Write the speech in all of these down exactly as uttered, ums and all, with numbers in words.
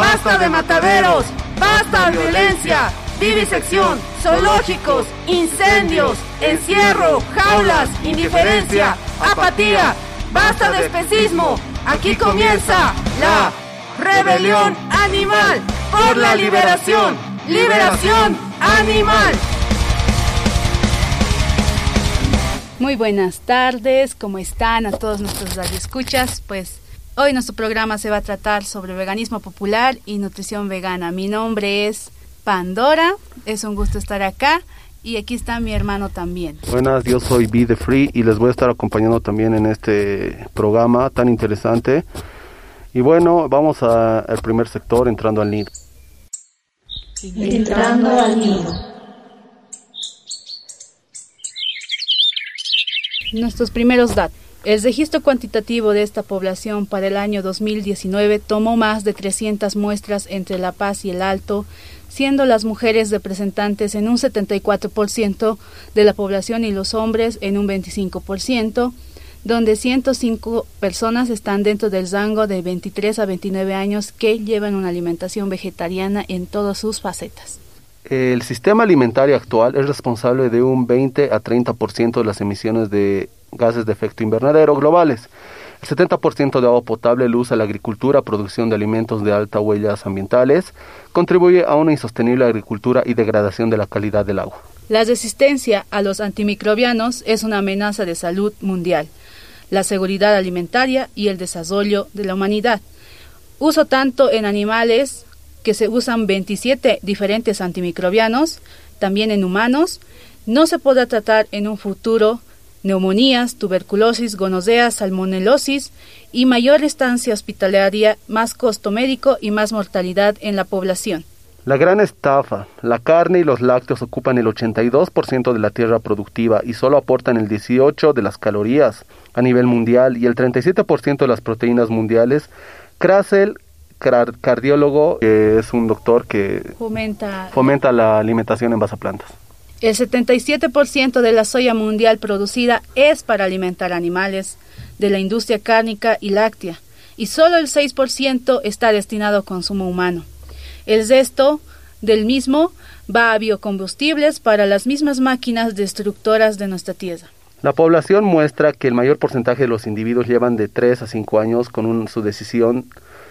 ¡Basta de mataderos! ¡Basta de violencia! Vivisección, zoológicos, incendios, encierro, jaulas, indiferencia, apatía. ¡Basta de especismo! Aquí comienza la rebelión animal por la liberación. ¡Liberación animal! Muy buenas tardes, ¿cómo están a todos nuestros radioescuchas? Pues hoy nuestro programa se va a tratar sobre veganismo popular y nutrición vegana. Mi nombre es Pandora, es un gusto estar acá y aquí está mi hermano también. Buenas, yo soy Be The Free y les voy a estar acompañando también en este programa tan interesante. Y bueno, vamos a- al primer sector, entrando al nido. Entrando al nido. Nuestros primeros datos. El registro cuantitativo de esta población para el año dos mil diecinueve tomó más de trescientas muestras entre La Paz y el Alto, siendo las mujeres representantes en un setenta y cuatro por ciento de la población y los hombres en un veinticinco por ciento, donde ciento cinco personas están dentro del rango de veintitrés a veintinueve años que llevan una alimentación vegetariana en todas sus facetas. El sistema alimentario actual es responsable de un veinte a treinta por ciento de las emisiones de gases de efecto invernadero globales. El setenta por ciento de agua potable lo usa la agricultura, producción de alimentos de altas huellas ambientales, contribuye a una insostenible agricultura y degradación de la calidad del agua. La resistencia a los antimicrobianos es una amenaza de salud mundial, la seguridad alimentaria y el desarrollo de la humanidad. Uso tanto en animales, que se usan veintisiete diferentes antimicrobianos, también en humanos. No se podrá tratar en un futuro neumonías, tuberculosis, gonorrea, salmonelosis y mayor estancia hospitalaria, más costo médico y más mortalidad en la población. La gran estafa. La carne y los lácteos ocupan el ochenta y dos por ciento de la tierra productiva y solo aportan el dieciocho por ciento de las calorías a nivel mundial y el treinta y siete por ciento de las proteínas mundiales. Krasel, car- cardiólogo, que es un doctor que Fomenta. fomenta la alimentación en base a plantas. El setenta y siete por ciento de la soya mundial producida es para alimentar animales de la industria cárnica y láctea, y solo el seis por ciento está destinado a consumo humano. El resto del mismo va a biocombustibles para las mismas máquinas destructoras de nuestra tierra. La población muestra que el mayor porcentaje de los individuos llevan de tres a cinco años con un- su decisión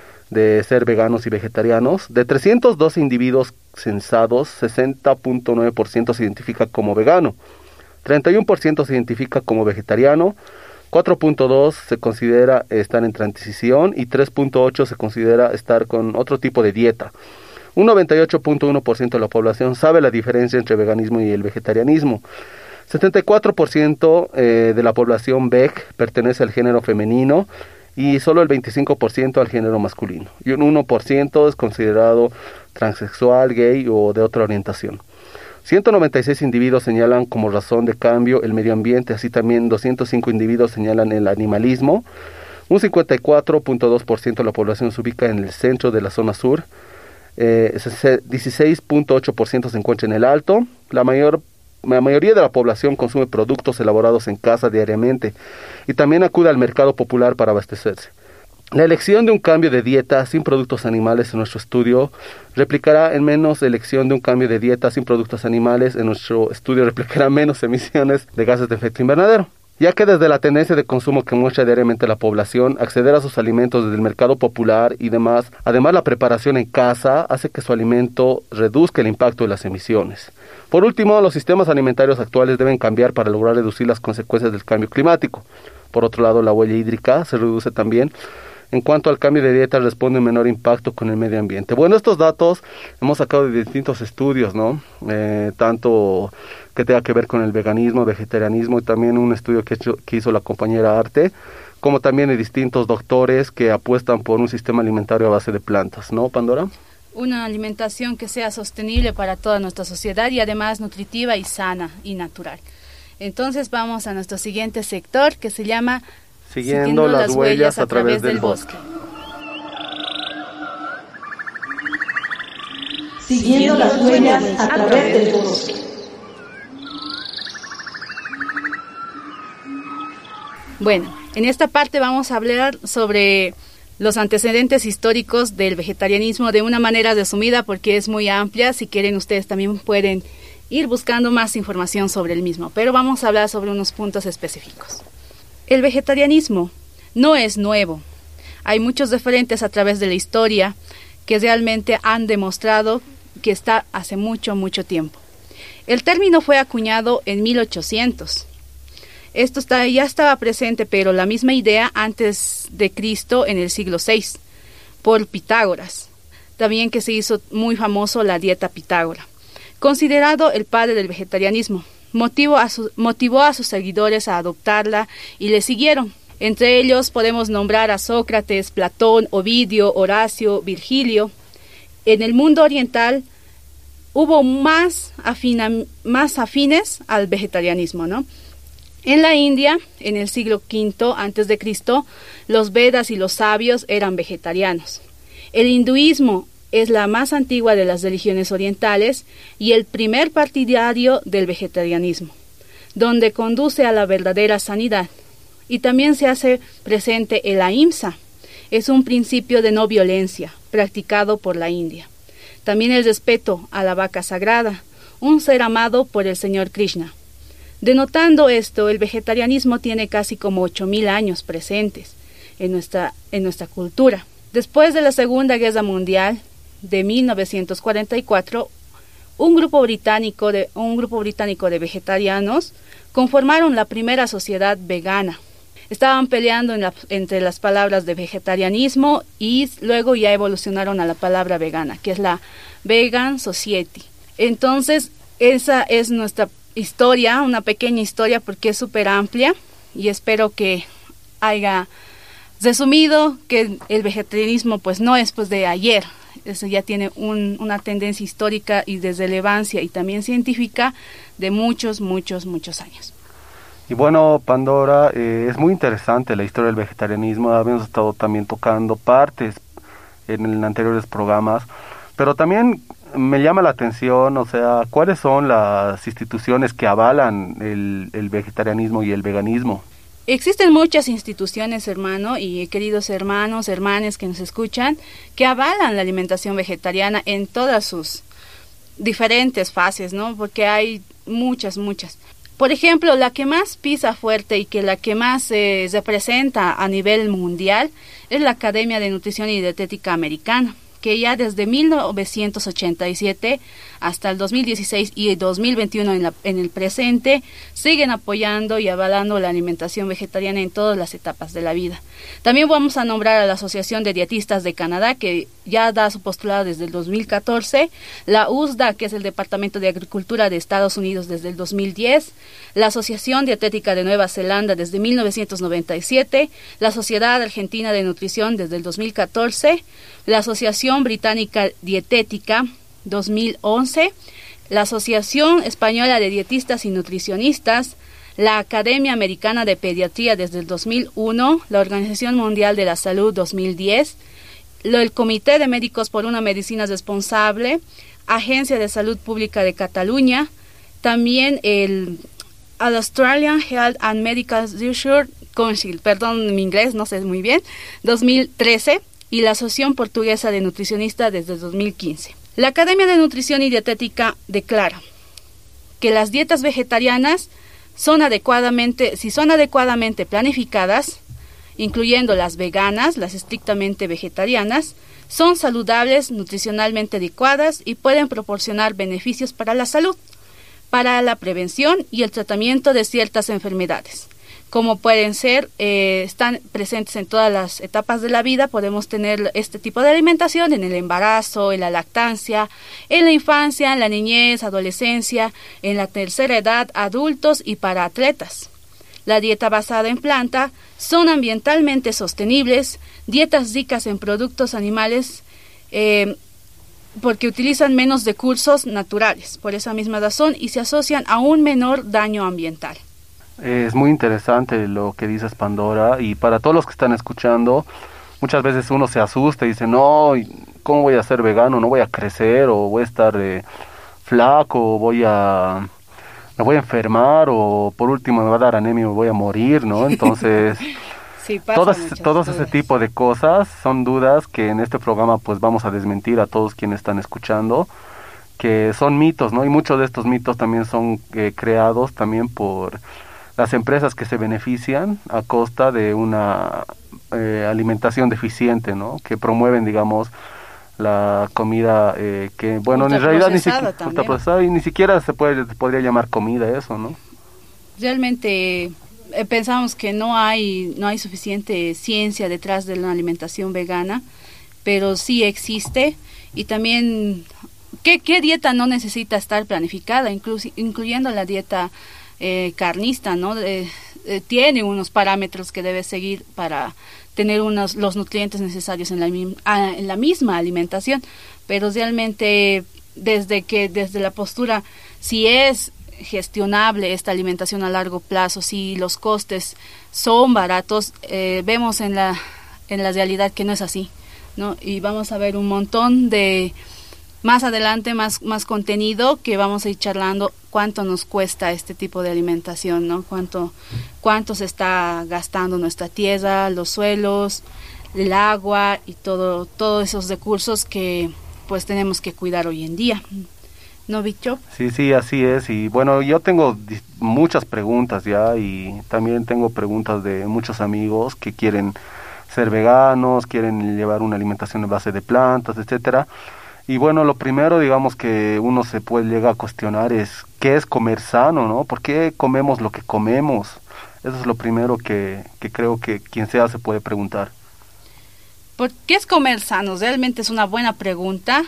de ser veganos y vegetarianos. De trescientos doce individuos censados, sesenta punto nueve por ciento se identifica como vegano, treinta y uno por ciento se identifica como vegetariano, cuatro punto dos por ciento se considera estar en transición y tres punto ocho por ciento se considera estar con otro tipo de dieta. Un noventa y ocho punto uno por ciento de la población sabe la diferencia entre veganismo y el vegetarianismo. setenta y cuatro por ciento eh, de la población veg pertenece al género femenino y solo el veinticinco por ciento al género masculino. Y un uno por ciento es considerado transexual, gay o de otra orientación. ciento noventa y seis individuos señalan como razón de cambio el medio ambiente, así también doscientos cinco individuos señalan el animalismo. Un cincuenta y cuatro punto dos por ciento de la población se ubica en el centro de la zona sur. Eh, dieciséis punto ocho por ciento se encuentra en el alto. La mayor La mayoría de la población consume productos elaborados en casa diariamente y también acude al mercado popular para abastecerse. La elección de un cambio de dieta sin productos animales en nuestro estudio replicará en menos elección de un cambio de dieta sin productos animales en nuestro estudio replicará menos emisiones de gases de efecto invernadero, ya que desde la tendencia de consumo que muestra diariamente la población, acceder a sus alimentos desde el mercado popular y demás, además la preparación en casa, hace que su alimento reduzca el impacto de las emisiones. Por último, los sistemas alimentarios actuales deben cambiar para lograr reducir las consecuencias del cambio climático. Por otro lado, la huella hídrica se reduce también. En cuanto al cambio de dieta, responde un menor impacto con el medio ambiente. Bueno, estos datos hemos sacado de distintos estudios, ¿no? Eh, tanto que tenga que ver con el veganismo, vegetarianismo y también un estudio que, hecho, que hizo la compañera Arte, como también de distintos doctores que apuestan por un sistema alimentario a base de plantas, ¿no, Pandora? Una alimentación que sea sostenible para toda nuestra sociedad y además nutritiva y sana y natural. Entonces vamos a nuestro siguiente sector que se llama Siguiendo, Siguiendo las, las huellas a través del bosque. Siguiendo las huellas a través del bosque. Bueno, en esta parte vamos a hablar sobre los antecedentes históricos del vegetarianismo de una manera resumida porque es muy amplia. Si quieren, ustedes también pueden ir buscando más información sobre el mismo, pero vamos a hablar sobre unos puntos específicos. El vegetarianismo no es nuevo. Hay muchos referentes a través de la historia que realmente han demostrado que está hace mucho, mucho tiempo. El término fue acuñado en mil ochocientos. Esto está, ya estaba presente, pero la misma idea antes de Cristo en el siglo seis, por Pitágoras. También que se hizo muy famoso la dieta Pitágora. Considerado el padre del vegetarianismo, motivó a, su, motivó a sus seguidores a adoptarla y le siguieron. Entre ellos podemos nombrar a Sócrates, Platón, Ovidio, Horacio, Virgilio. En el mundo oriental hubo más, afina, más afines al vegetarianismo, ¿no? En la India, en el siglo quinto antes de Cristo, los Vedas y los sabios eran vegetarianos. El hinduismo es la más antigua de las religiones orientales y el primer partidario del vegetarianismo, donde conduce a la verdadera sanidad. Y también se hace presente el ahimsa, es un principio de no violencia practicado por la India. También el respeto a la vaca sagrada, un ser amado por el Señor Krishna. Denotando esto, el vegetarianismo tiene casi como ocho mil años presentes en nuestra, en nuestra cultura. Después de la Segunda Guerra Mundial de mil novecientos cuarenta y cuatro, un grupo británico de, un grupo británico de vegetarianos conformaron la primera sociedad vegana. Estaban peleando en la, entre las palabras de vegetarianismo y luego ya evolucionaron a la palabra vegana, que es la Vegan Society. Entonces, esa es nuestra historia, una pequeña historia porque es súper amplia y espero que haya resumido que el vegetarianismo pues no es pues de ayer, eso ya tiene un, una tendencia histórica y de relevancia y también científica de muchos, muchos, muchos años. Y bueno, Pandora, eh, es muy interesante la historia del vegetarianismo, habíamos estado también tocando partes en anteriores programas, pero también me llama la atención, o sea, ¿cuáles son las instituciones que avalan el, el vegetarianismo y el veganismo? Existen muchas instituciones, hermano, y queridos hermanos, hermanas que nos escuchan, que avalan la alimentación vegetariana en todas sus diferentes fases, ¿no? Porque hay muchas, muchas. Por ejemplo, la que más pisa fuerte y que la que más eh, representa a nivel mundial es la Academia de Nutrición y Dietética Americana, que ya desde mil novecientos ochenta y siete hasta el dos mil dieciséis y el dos mil veintiuno en, la, en el presente siguen apoyando y avalando la alimentación vegetariana en todas las etapas de la vida. También vamos a nombrar a la Asociación de Dietistas de Canadá, que ya da su postulado desde el dos mil catorce, la U S D A, que es el Departamento de Agricultura de Estados Unidos desde el dos mil diez, la Asociación Dietética de Nueva Zelanda desde mil novecientos noventa y siete, la Sociedad Argentina de Nutrición desde el dos mil catorce, la Asociación Británica Dietética dos mil once, la Asociación Española de Dietistas y Nutricionistas, la Academia Americana de Pediatría desde el dos mil uno, la Organización Mundial de la Salud dos mil diez, lo, el Comité de Médicos por una Medicina Responsable, Agencia de Salud Pública de Cataluña, también el Australian Health and Medical Research Council, perdón mi inglés, no sé muy bien, dos mil trece, y la Asociación Portuguesa de Nutricionistas desde el dos mil quince. La Academia de Nutrición y Dietética declara que las dietas vegetarianas son adecuadamente, si son adecuadamente planificadas, incluyendo las veganas, las estrictamente vegetarianas, son saludables, nutricionalmente adecuadas y pueden proporcionar beneficios para la salud, para la prevención y el tratamiento de ciertas enfermedades. Como pueden ser, eh, están presentes en todas las etapas de la vida, podemos tener este tipo de alimentación en el embarazo, en la lactancia, en la infancia, en la niñez, adolescencia, en la tercera edad, adultos y para atletas. La dieta basada en planta son ambientalmente sostenibles, dietas ricas en productos animales, eh, porque utilizan menos recursos naturales, por esa misma razón, y se asocian a un menor daño ambiental. Es muy interesante lo que dices, Pandora, y para todos los que están escuchando, muchas veces uno se asusta y dice, no, ¿cómo voy a ser vegano? No voy a crecer, o voy a estar eh, flaco, o voy a, me voy a enfermar, o por último me va a dar anemia y me voy a morir, ¿no? Entonces, Sí, pasa Todas, muchas todos dudas. ese tipo de cosas son dudas que en este programa pues vamos a desmentir a todos quienes están escuchando, que son mitos, ¿no? Y muchos de estos mitos también son eh, creados también por las empresas que se benefician a costa de una eh, alimentación deficiente, ¿no? Que promueven, digamos, la comida eh, que, bueno, en realidad ni siquiera ultraprocesada y ni siquiera se puede podría llamar comida eso, ¿no? Realmente eh, pensamos que no hay no hay suficiente ciencia detrás de la alimentación vegana, pero sí existe. Y también ¿qué, qué dieta no necesita estar planificada, inclu- incluyendo la dieta eh, carnista, ¿no? Eh, eh, tiene unos parámetros que debe seguir para tener unos los nutrientes necesarios en la, ah, en la misma alimentación, pero realmente desde que desde la postura, si es gestionable esta alimentación a largo plazo, si los costes son baratos, eh, vemos en la en la realidad que no es así, ¿no? Y vamos a ver un montón de más adelante más más contenido que vamos a ir charlando cuánto nos cuesta este tipo de alimentación, ¿no? Cuánto cuánto se está gastando nuestra tierra, los suelos, el agua y todo todos esos recursos que pues tenemos que cuidar hoy en día. ¿No, Bicho? Sí, sí, así es. Y bueno, yo tengo di- muchas preguntas ya y también tengo preguntas de muchos amigos que quieren ser veganos, quieren llevar una alimentación en base de plantas, etcétera. Y bueno, lo primero, digamos, que uno se puede llegar a cuestionar es ¿qué es comer sano, no? ¿Por qué comemos lo que comemos? Eso es lo primero que, que creo que quien sea se puede preguntar. ¿Por qué es comer sano? Realmente es una buena pregunta.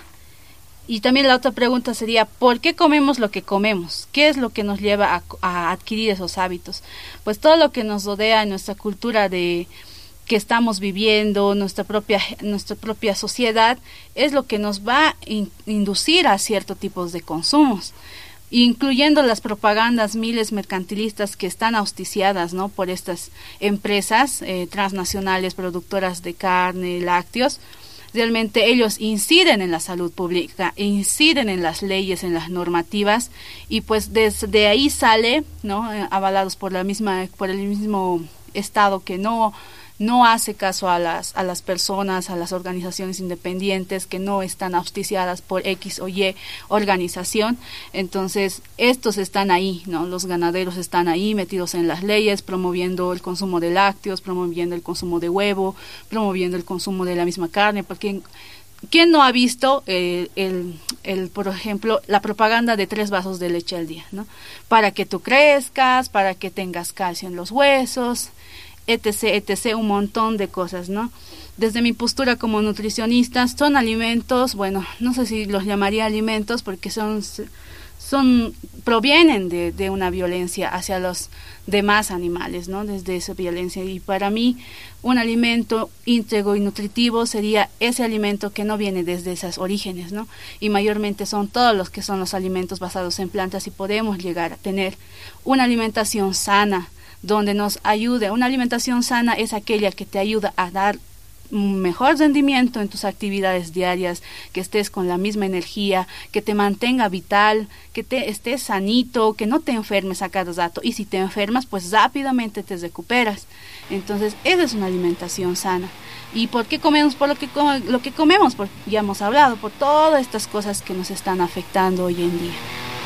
Y también la otra pregunta sería, ¿por qué comemos lo que comemos? ¿Qué es lo que nos lleva a, a adquirir esos hábitos? Pues todo lo que nos rodea en nuestra cultura de que estamos viviendo, nuestra propia nuestra propia sociedad, es lo que nos va a in, inducir a ciertos tipos de consumos, incluyendo las propagandas miles mercantilistas que están auspiciadas, ¿no? por estas empresas eh, transnacionales productoras de carne, lácteos. Realmente ellos inciden en la salud pública, inciden en las leyes, en las normativas, y pues desde ahí sale, ¿no? Eh, avalados por la misma, por el mismo Estado que no no hace caso a las a las personas, a las organizaciones independientes que no están auspiciadas por X o Y organización. Entonces estos están ahí, ¿no? Los ganaderos están ahí metidos en las leyes, promoviendo el consumo de lácteos, promoviendo el consumo de huevo, promoviendo el consumo de la misma carne, porque ¿quién no ha visto eh, el, el, por ejemplo, la propaganda de tres vasos de leche al día, ¿no? Para que tú crezcas, para que tengas calcio en los huesos, etc, etc, un montón de cosas, ¿no? Desde mi postura como nutricionista, son alimentos, bueno, no sé si los llamaría alimentos porque son, son provienen de, de una violencia hacia los demás animales, ¿no? Desde esa violencia. Y para mí, un alimento íntegro y nutritivo sería ese alimento que no viene desde esos orígenes, ¿no? Y mayormente son todos los que son los alimentos basados en plantas, y podemos llegar a tener una alimentación sana, donde nos ayude. Una alimentación sana es aquella que te ayuda a dar un mejor rendimiento en tus actividades diarias, que estés con la misma energía, que te mantenga vital, que te estés sanito, que no te enfermes a cada rato, y si te enfermas, pues rápidamente te recuperas. Entonces, esa es una alimentación sana. ¿Y por qué comemos por lo que, lo que comemos? Porque ya hemos hablado, por todas estas cosas que nos están afectando hoy en día.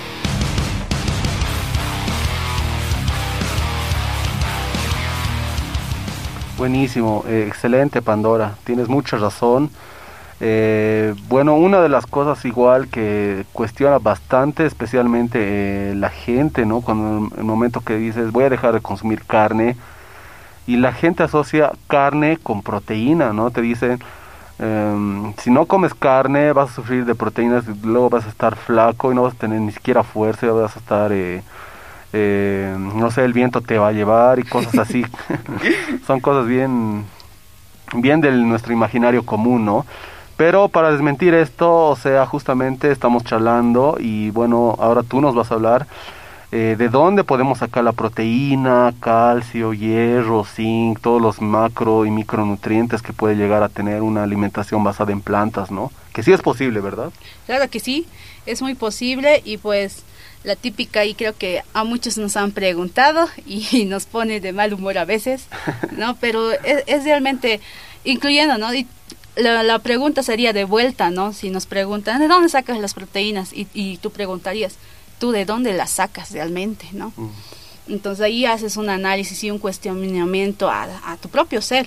Buenísimo, eh, excelente Pandora, tienes mucha razón. Eh, bueno, una de las cosas igual que cuestiona bastante, especialmente eh, la gente, ¿no? Cuando en el momento que dices voy a dejar de consumir carne, y la gente asocia carne con proteína, ¿no? Te dicen, eh, si no comes carne vas a sufrir de proteínas, y luego vas a estar flaco y no vas a tener ni siquiera fuerza, vas a estar... Eh, Eh, no sé, el viento te va a llevar y cosas así. Son cosas bien bien de nuestro imaginario común, ¿no? Pero para desmentir esto, o sea, justamente estamos charlando y bueno, ahora tú nos vas a hablar eh, de dónde podemos sacar la proteína, calcio, hierro, zinc, todos los macro y micronutrientes que puede llegar a tener una alimentación basada en plantas, ¿no? Que sí es posible, ¿verdad? Claro que sí, es muy posible. Y pues La típica, y creo que a muchos nos han preguntado y nos pone de mal humor a veces, ¿no? Pero es, es realmente incluyendo, ¿no? Y la, la pregunta sería de vuelta, ¿no? Si nos preguntan, ¿de dónde sacas las proteínas? Y, y tú preguntarías, ¿tú de dónde las sacas realmente, no? Mm. Entonces ahí haces un análisis y un cuestionamiento a, a tu propio ser.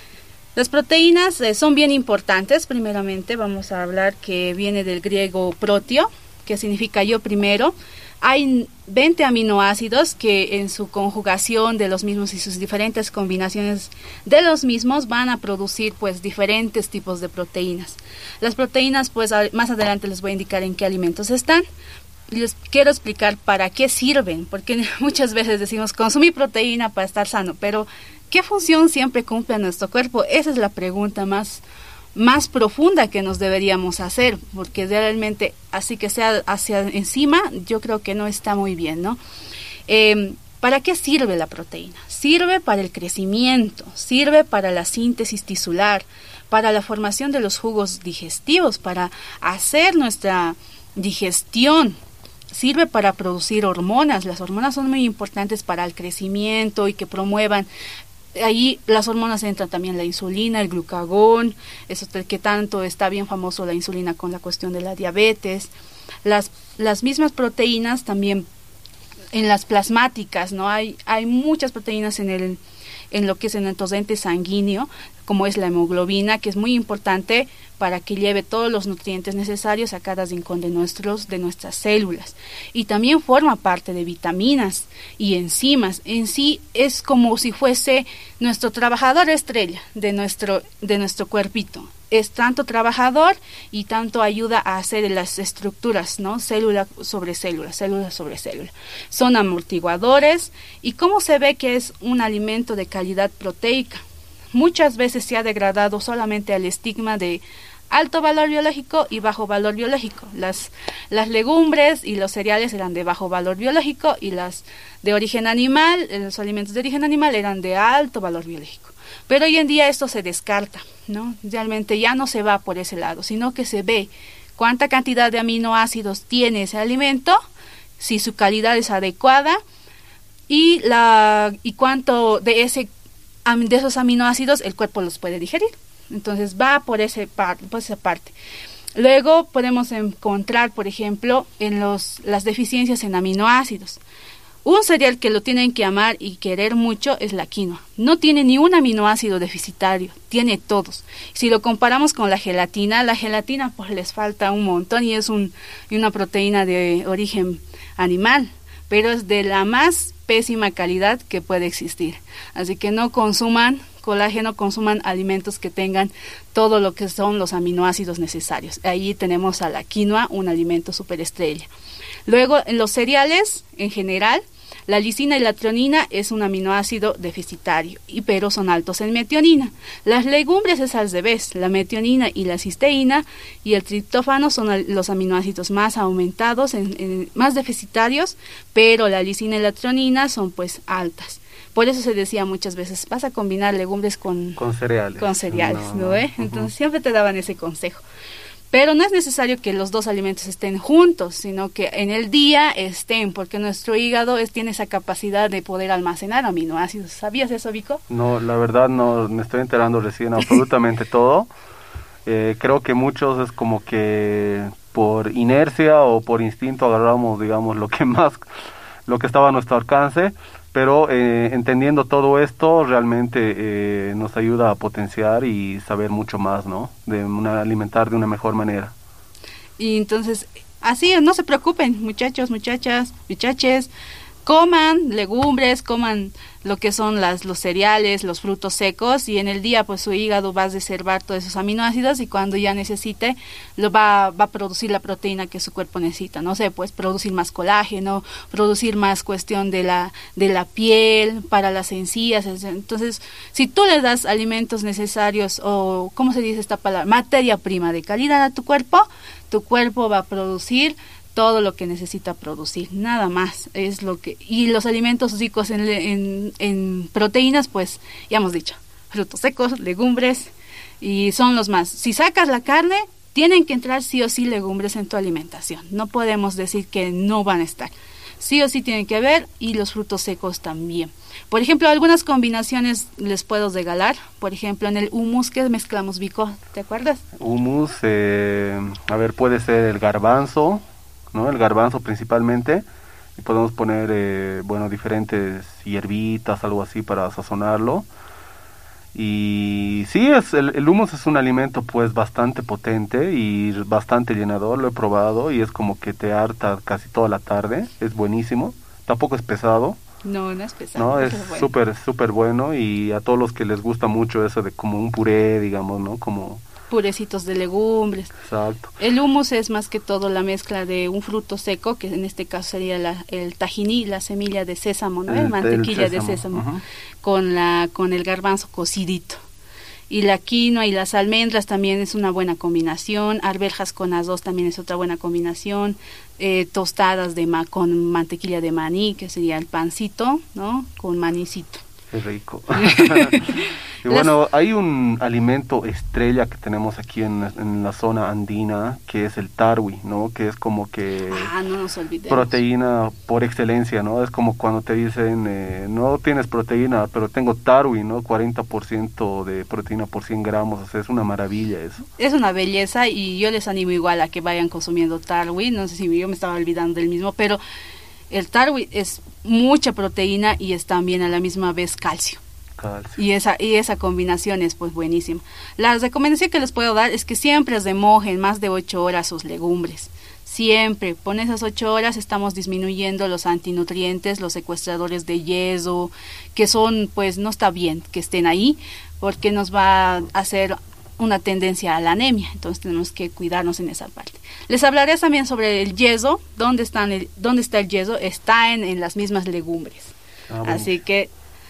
Las proteínas eh, son bien importantes. Primeramente vamos a hablar que viene del griego proteo, que significa yo primero. Hay veinte aminoácidos que en su conjugación de los mismos y sus diferentes combinaciones de los mismos van a producir pues diferentes tipos de proteínas. Las proteínas pues a, más adelante les voy a indicar en qué alimentos están. Les quiero explicar para qué sirven, porque muchas veces decimos consumir proteína para estar sano, pero ¿qué función siempre cumple nuestro cuerpo? Esa es la pregunta más, más profunda que nos deberíamos hacer, porque realmente así que sea hacia encima, yo creo que no está muy bien, ¿no? Eh, ¿Para qué sirve la proteína? Sirve para el crecimiento, sirve para la síntesis tisular, para la formación de los jugos digestivos, para hacer nuestra digestión. Sirve para producir hormonas. Las hormonas son muy importantes para el crecimiento y que promuevan. Ahí las hormonas entran también la insulina, el glucagón, eso que tanto está bien famoso la insulina con la cuestión de la diabetes. Las, las mismas proteínas también en las plasmáticas, ¿no? Hay, hay muchas proteínas en el, en lo que es en el torrente sanguíneo, como es la hemoglobina, que es muy importante para que lleve todos los nutrientes necesarios a cada rincón de nuestros de nuestras células. Y también forma parte de vitaminas y enzimas. En sí es como si fuese nuestro trabajador estrella de nuestro de nuestro cuerpito. Es tanto trabajador y tanto ayuda a hacer las estructuras, ¿no? Célula sobre célula, célula sobre célula. Son amortiguadores. ¿Y cómo se ve que es un alimento de calidad proteica? Muchas veces se ha degradado solamente al estigma de alto valor biológico y bajo valor biológico. Las, las legumbres y los cereales eran de bajo valor biológico y las de origen animal, los alimentos de origen animal eran de alto valor biológico. Pero hoy en día esto se descarta, ¿no? Realmente ya no se va por ese lado, sino que se ve cuánta cantidad de aminoácidos tiene ese alimento, si su calidad es adecuada y, la, y cuánto de ese de esos aminoácidos el cuerpo los puede digerir. Entonces va por, ese par, por esa parte. Luego podemos encontrar, por ejemplo, en los, las deficiencias en aminoácidos. Un cereal que lo tienen que amar y querer mucho es la quinoa. No tiene ni un aminoácido deficitario, tiene todos. Si lo comparamos con la gelatina, la gelatina pues les falta un montón y es un, una proteína de origen animal, pero es de la más pésima calidad que puede existir. Así que no consuman colágeno, consuman alimentos que tengan todo lo que son los aminoácidos necesarios. Ahí tenemos a la quinoa, un alimento superestrella. Luego, en los cereales, en general, la lisina y la trionina es un aminoácido deficitario, y pero son altos en metionina. Las legumbres es al revés, la metionina y la cisteína y el triptófano son los aminoácidos más aumentados, en, en, más deficitarios, pero la lisina y la trionina son pues altas. Por eso se decía muchas veces, vas a combinar legumbres con, con cereales. Con cereales, ¿no? ¿no eh? Uh-huh. Entonces siempre te daban ese consejo. Pero no es necesario que los dos alimentos estén juntos, sino que en el día estén, porque nuestro hígado es, tiene esa capacidad de poder almacenar aminoácidos. ¿Sabías eso, Vico? No, la verdad no, me estoy enterando recién absolutamente todo. Eh, creo que muchos es como que por inercia o por instinto agarramos, digamos, lo que más, lo que estaba a nuestro alcance. Pero eh, entendiendo todo esto realmente eh, nos ayuda a potenciar y saber mucho más, ¿no? De una, alimentar de una mejor manera. Y entonces, así, no se preocupen, muchachos, muchachas, muchaches, coman legumbres, coman lo que son las, los cereales, los frutos secos, y en el día pues su hígado va a reservar todos esos aminoácidos y cuando ya necesite lo va, va a producir la proteína que su cuerpo necesita, no sé, pues producir más colágeno, producir más cuestión de la, de la piel, para las encías. Entonces, si tú le das alimentos necesarios o, ¿cómo se dice esta palabra? Materia prima de calidad a tu cuerpo, tu cuerpo va a producir todo lo que necesita producir, nada más es lo que, y los alimentos ricos en, en, en proteínas, pues ya hemos dicho, frutos secos, legumbres, y son los más. Si sacas la carne, tienen que entrar sí o sí legumbres en tu alimentación. No podemos decir que no van a estar. Sí o sí tienen que haber, y los frutos secos también. Por ejemplo, algunas combinaciones les puedo regalar. Por ejemplo, en el hummus que mezclamos, Vico, ¿te acuerdas? Hummus, eh, a ver, puede ser el garbanzo, ¿no? El garbanzo principalmente. Y podemos poner, eh, bueno, diferentes hierbitas, algo así para sazonarlo. Y sí, es el, el hummus es un alimento pues bastante potente y bastante llenador, lo he probado y es como que te harta casi toda la tarde, es buenísimo, tampoco es pesado. No, no es pesado. No, es súper, bueno. súper bueno, y a todos los que les gusta mucho eso de como un puré, digamos, ¿no? Como purecitos de legumbres. Exacto. El hummus es más que todo la mezcla de un fruto seco, que en este caso sería la, el tajín, la semilla de sésamo, ¿no? El, mantequilla el sésamo. de sésamo, uh-huh. con la con el garbanzo cocidito. Y la quinoa y las almendras también es una buena combinación. Arvejas con arroz también es otra buena combinación. Eh, tostadas de ma con mantequilla de maní, que sería el pancito, ¿no? Con manicito. Qué rico. Y bueno, hay un alimento estrella que tenemos aquí en, en la zona andina, que es el tarwi, ¿no? Que es como que ah, no nos olvidemos. Proteína por excelencia, ¿no? Es como cuando te dicen, eh, no tienes proteína, pero tengo tarwi, ¿no? cuarenta por ciento de proteína por cien gramos, o sea, es una maravilla eso. Es una belleza, y yo les animo igual a que vayan consumiendo tarwi. No sé si yo me estaba olvidando del mismo, pero el tarwi es mucha proteína y es también a la misma vez calcio. Calcio. Y esa y esa combinación es pues buenísima. La recomendación que les puedo dar es que siempre remojen más de ocho horas sus legumbres. Siempre, con esas ocho horas estamos disminuyendo los antinutrientes, los secuestradores de yeso, que son, pues no está bien que estén ahí, porque nos va a hacer una tendencia a la anemia. Entonces tenemos que cuidarnos en esa parte. Les hablaré también sobre el yeso. ¿Dónde, están el, dónde está el yeso? Está en, en las mismas legumbres. Ah, bueno. Así que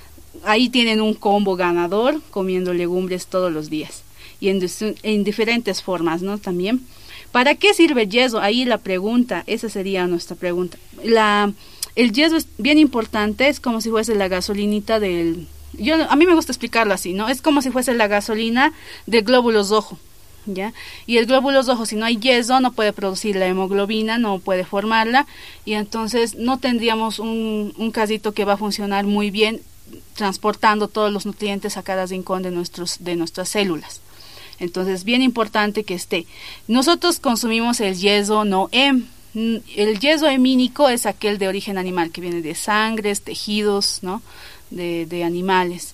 ahí tienen un combo ganador, comiendo legumbres todos los días. Y en, en diferentes formas, ¿no? También. ¿Para qué sirve el yeso? Ahí la pregunta, esa sería nuestra pregunta. La, el yeso es bien importante, es como si fuese la gasolinita del... Yo, a mí me gusta explicarlo así, ¿no? Es como si fuese la gasolina del glóbulo rojo, ¿ya? Y el glóbulo rojo, si no hay yeso, no puede producir la hemoglobina, no puede formarla, y entonces no tendríamos un, un casito que va a funcionar muy bien, transportando todos los nutrientes a cada rincón de, nuestros, de nuestras células. Entonces, bien importante que esté. Nosotros consumimos el yeso no hem. El yeso hemínico es aquel de origen animal, que viene de sangres, tejidos, ¿no? De, de animales.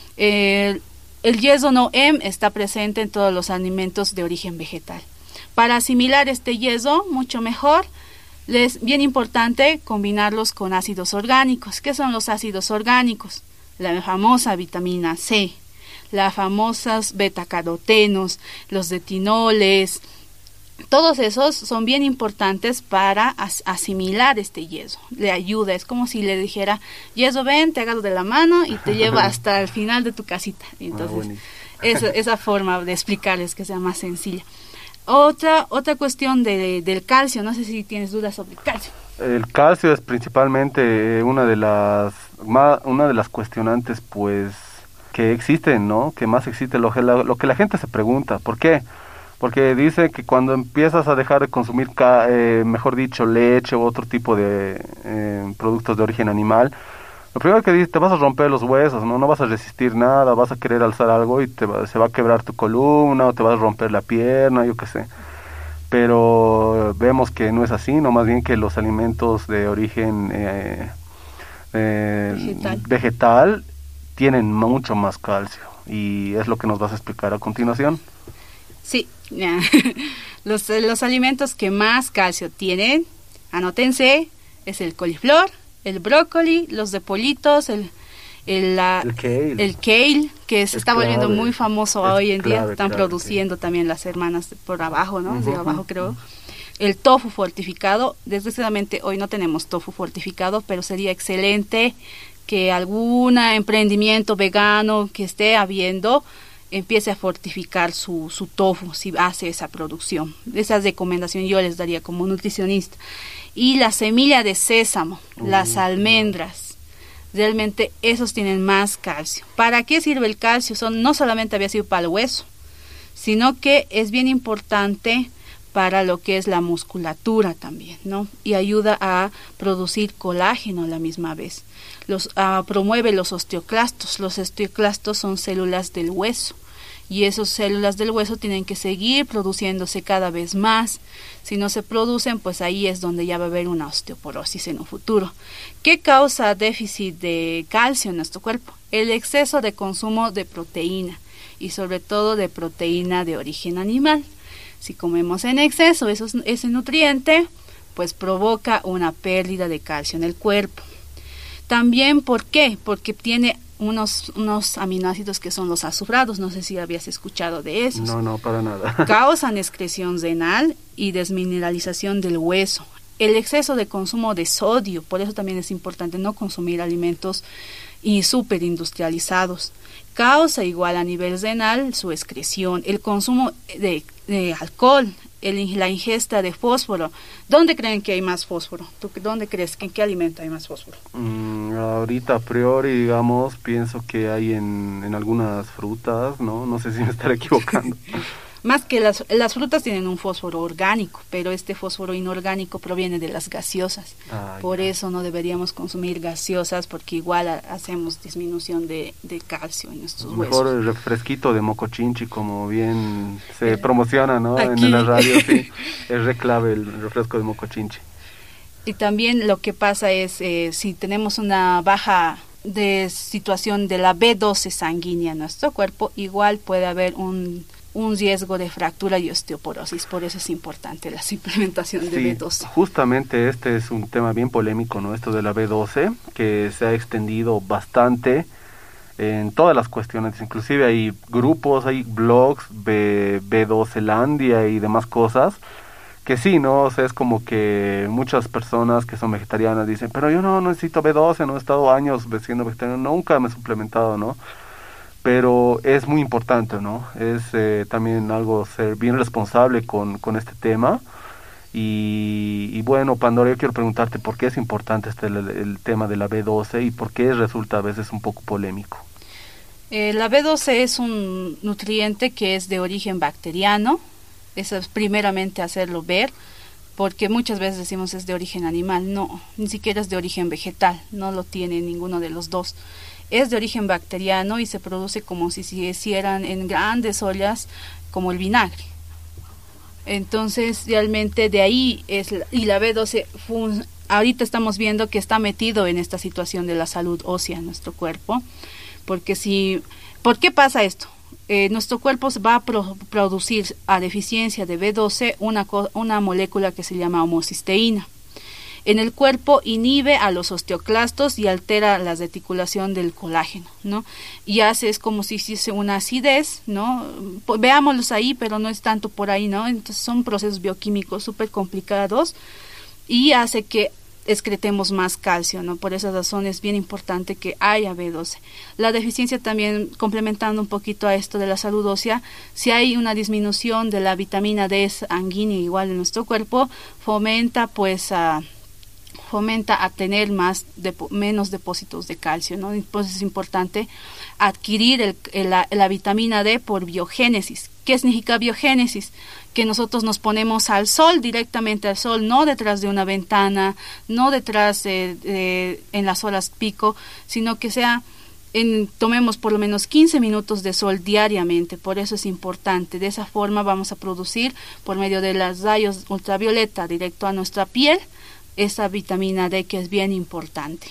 El, el yeso no hem está presente en todos los alimentos de origen vegetal. Para asimilar este yeso, mucho mejor, es bien importante combinarlos con ácidos orgánicos. ¿Qué son los ácidos orgánicos? La famosa vitamina C, las famosas betacarotenos, los retinoles. Todos esos son bien importantes para as asimilar este yeso. Le ayuda, es como si le dijera, yeso, ven, te agarro de la mano y te llevo hasta el final de tu casita. Entonces, ah, esa, esa forma de explicarles que sea más sencilla. Otra otra cuestión de, del calcio, no sé si tienes dudas sobre el calcio. El calcio es principalmente una de las una de las cuestionantes, pues, que existen, ¿no? Que más existe, lo que la, lo que la gente se pregunta, ¿por qué? Porque dice que cuando empiezas a dejar de consumir, eh, mejor dicho, leche u otro tipo de eh, productos de origen animal, lo primero que dice, te vas a romper los huesos, ¿no? No vas a resistir nada, vas a querer alzar algo y te va, se va a quebrar tu columna o te vas a romper la pierna, yo qué sé. Pero vemos que no es así, no, más bien que los alimentos de origen eh, eh, vegetal. vegetal tienen mucho más calcio, y es lo que nos vas a explicar a continuación. Sí, los, los alimentos que más calcio tienen, anótense, es el coliflor, el brócoli, los de-politos, el, el, la, el, kale. el kale, que se es está volviendo clave. muy famoso es hoy en clave, día, están clave, produciendo sí. también las hermanas por abajo, ¿no? Uh-huh, de abajo creo. Uh-huh. El tofu fortificado, desgraciadamente hoy no tenemos tofu fortificado, pero sería excelente que algún emprendimiento vegano que esté habiendo empiece a fortificar su, su tofu, si hace esa producción. Esa recomendación yo les daría como nutricionista. Y la semilla de sésamo, uh, las almendras, realmente esos tienen más calcio. ¿Para qué sirve el calcio? Son, no solamente había sido para el hueso, sino que es bien importante para lo que es la musculatura también, ¿no? Y ayuda a producir colágeno a la misma vez. Los, uh, promueve los osteoclastos. Los osteoclastos son células del hueso y esas células del hueso tienen que seguir produciéndose cada vez más. Si no se producen, pues ahí es donde ya va a haber una osteoporosis en un futuro. ¿Qué causa déficit de calcio en nuestro cuerpo? El exceso de consumo de proteína y sobre todo de proteína de origen animal. Si comemos en exceso esos, ese nutriente, pues provoca una pérdida de calcio en el cuerpo. También, ¿por qué? Porque tiene unos, unos aminoácidos que son los azufrados, no sé si habías escuchado de esos. No, no, para nada. Causan excreción renal y desmineralización del hueso. El exceso de consumo de sodio, por eso también es importante no consumir alimentos y superindustrializados. Causa igual a nivel renal su excreción, el consumo de, de alcohol, el, la ingesta de fósforo. ¿Dónde creen que hay más fósforo? ¿Tú, ¿Dónde crees que en qué alimento hay más fósforo? Mm, ahorita a priori, digamos, pienso que hay en, en algunas frutas, ¿no? No sé si me estaré equivocando. Más que las, las frutas tienen un fósforo orgánico, pero este fósforo inorgánico proviene de las gaseosas. Ah, Por ya. eso no deberíamos consumir gaseosas porque igual a, hacemos disminución de, de calcio en nuestros Mejor huesos. Mejor el refresquito de mocochinchi, como bien se eh, promociona, ¿no? Aquí. En la radio, sí. Es re clave el refresco de mocochinchi. Y también lo que pasa es, eh, si tenemos una baja de situación de la B doce sanguínea en nuestro cuerpo, igual puede haber un... un riesgo de fractura y osteoporosis, por eso es importante la suplementación de sí, B doce. Justamente este es un tema bien polémico, ¿no? Esto de la B doce, que se ha extendido bastante en todas las cuestiones, inclusive hay grupos, hay blogs, B, B12landia y demás cosas, que sí, ¿no? O sea, es como que muchas personas que son vegetarianas dicen, pero yo no, no necesito B doce, no he estado años siendo vegetariano, nunca me he suplementado, ¿no? Pero es muy importante, ¿no? Es eh, también algo ser bien responsable con, con este tema. Y, y bueno, Pandora, yo quiero preguntarte por qué es importante este el, el tema de la B doce y por qué resulta a veces un poco polémico. Eh, la B doce es un nutriente que es de origen bacteriano. Eso es primeramente hacerlo ver, porque muchas veces decimos es de origen animal. No, ni siquiera es de origen vegetal, no lo tiene ninguno de los dos. Es de origen bacteriano y se produce como si se hicieran en grandes ollas como el vinagre. Entonces realmente de ahí es, y la B doce fun, ahorita estamos viendo que está metido en esta situación de la salud ósea en nuestro cuerpo, porque si, ¿por qué pasa esto? Eh, nuestro cuerpo va a pro, producir a deficiencia de B doce una, una molécula que se llama homocisteína. En el cuerpo inhibe a los osteoclastos y altera la reticulación del colágeno, ¿no? Y hace, es como si hiciese una acidez, ¿no? Veámoslos ahí, pero no es tanto por ahí, ¿no? Entonces son procesos bioquímicos súper complicados y hace que excretemos más calcio, ¿no? Por esa razón es bien importante que haya B doce. La deficiencia también, complementando un poquito a esto de la salud ósea, si hay una disminución de la vitamina D sanguínea igual en nuestro cuerpo, fomenta pues a... fomenta a tener más de, menos depósitos de calcio, ¿no? Entonces es importante adquirir el, el, la, la vitamina D por biogénesis. ¿Qué significa biogénesis? Que nosotros nos ponemos al sol, directamente al sol, no detrás de una ventana, no detrás de, de, en las horas pico, sino que sea en, tomemos por lo menos quince minutos de sol diariamente. Por eso es importante. De esa forma vamos a producir por medio de los rayos ultravioleta directo a nuestra piel esa vitamina D, que es bien importante.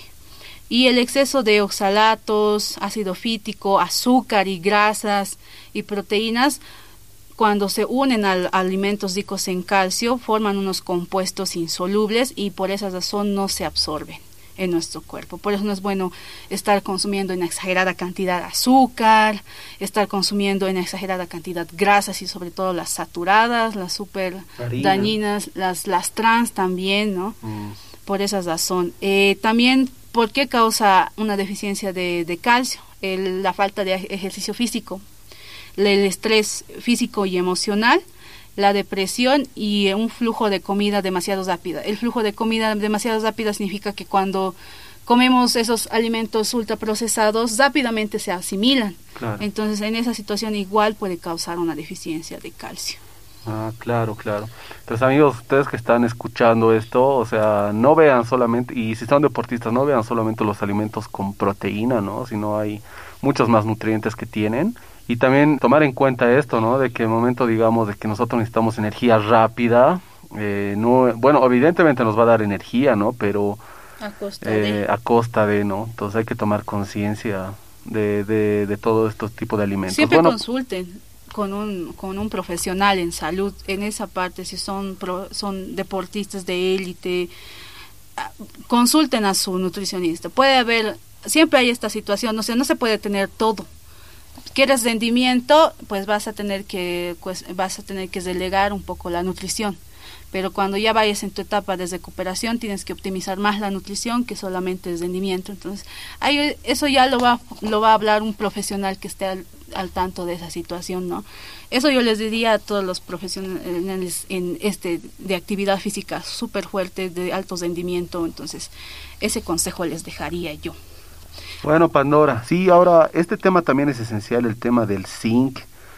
Y el exceso de oxalatos, ácido fítico, azúcar y grasas y proteínas, cuando se unen a alimentos ricos en calcio, forman unos compuestos insolubles y por esa razón no se absorben en nuestro cuerpo. Por eso no es bueno estar consumiendo en exagerada cantidad de azúcar, estar consumiendo en exagerada cantidad grasas y sobre todo las saturadas, las súper dañinas, las, las trans también, ¿no? Mm. Por esa razón. Eh, también, ¿por qué causa una deficiencia de, de calcio? El, la falta de ejercicio físico, el estrés físico y emocional, la depresión y un flujo de comida demasiado rápida. El flujo de comida demasiado rápida significa que cuando comemos esos alimentos ultraprocesados, rápidamente se asimilan. Claro. Entonces, en esa situación igual puede causar una deficiencia de calcio. Ah, claro, claro. Entonces, amigos, ustedes que están escuchando esto, o sea, no vean solamente, y si son deportistas, no vean solamente los alimentos con proteína, ¿no? Sino hay muchos más nutrientes que tienen. Y también tomar en cuenta esto, ¿no? De que el momento, digamos, de que nosotros necesitamos energía rápida, eh, no, bueno, evidentemente nos va a dar energía, ¿no? Pero a costa, eh, de... a costa de, ¿no? Entonces hay que tomar conciencia de, de, de todo este tipo de alimentos. Siempre bueno, consulten con un con un profesional en salud en esa parte, si son pro, son deportistas de élite, consulten a su nutricionista. Puede haber, siempre hay esta situación, o sea, no se puede tener todo. Quieres rendimiento, pues vas a tener que pues vas a tener que delegar un poco la nutrición. Pero cuando ya vayas en tu etapa de recuperación, tienes que optimizar más la nutrición que solamente el rendimiento. Entonces, ahí, eso ya lo va lo va a hablar un profesional que esté al, al tanto de esa situación, ¿no? Eso yo les diría a todos los profesionales en este de actividad física súper fuerte, de alto rendimiento. Entonces, ese consejo les dejaría yo. Bueno, Pandora, sí, ahora este tema también es esencial, el tema del zinc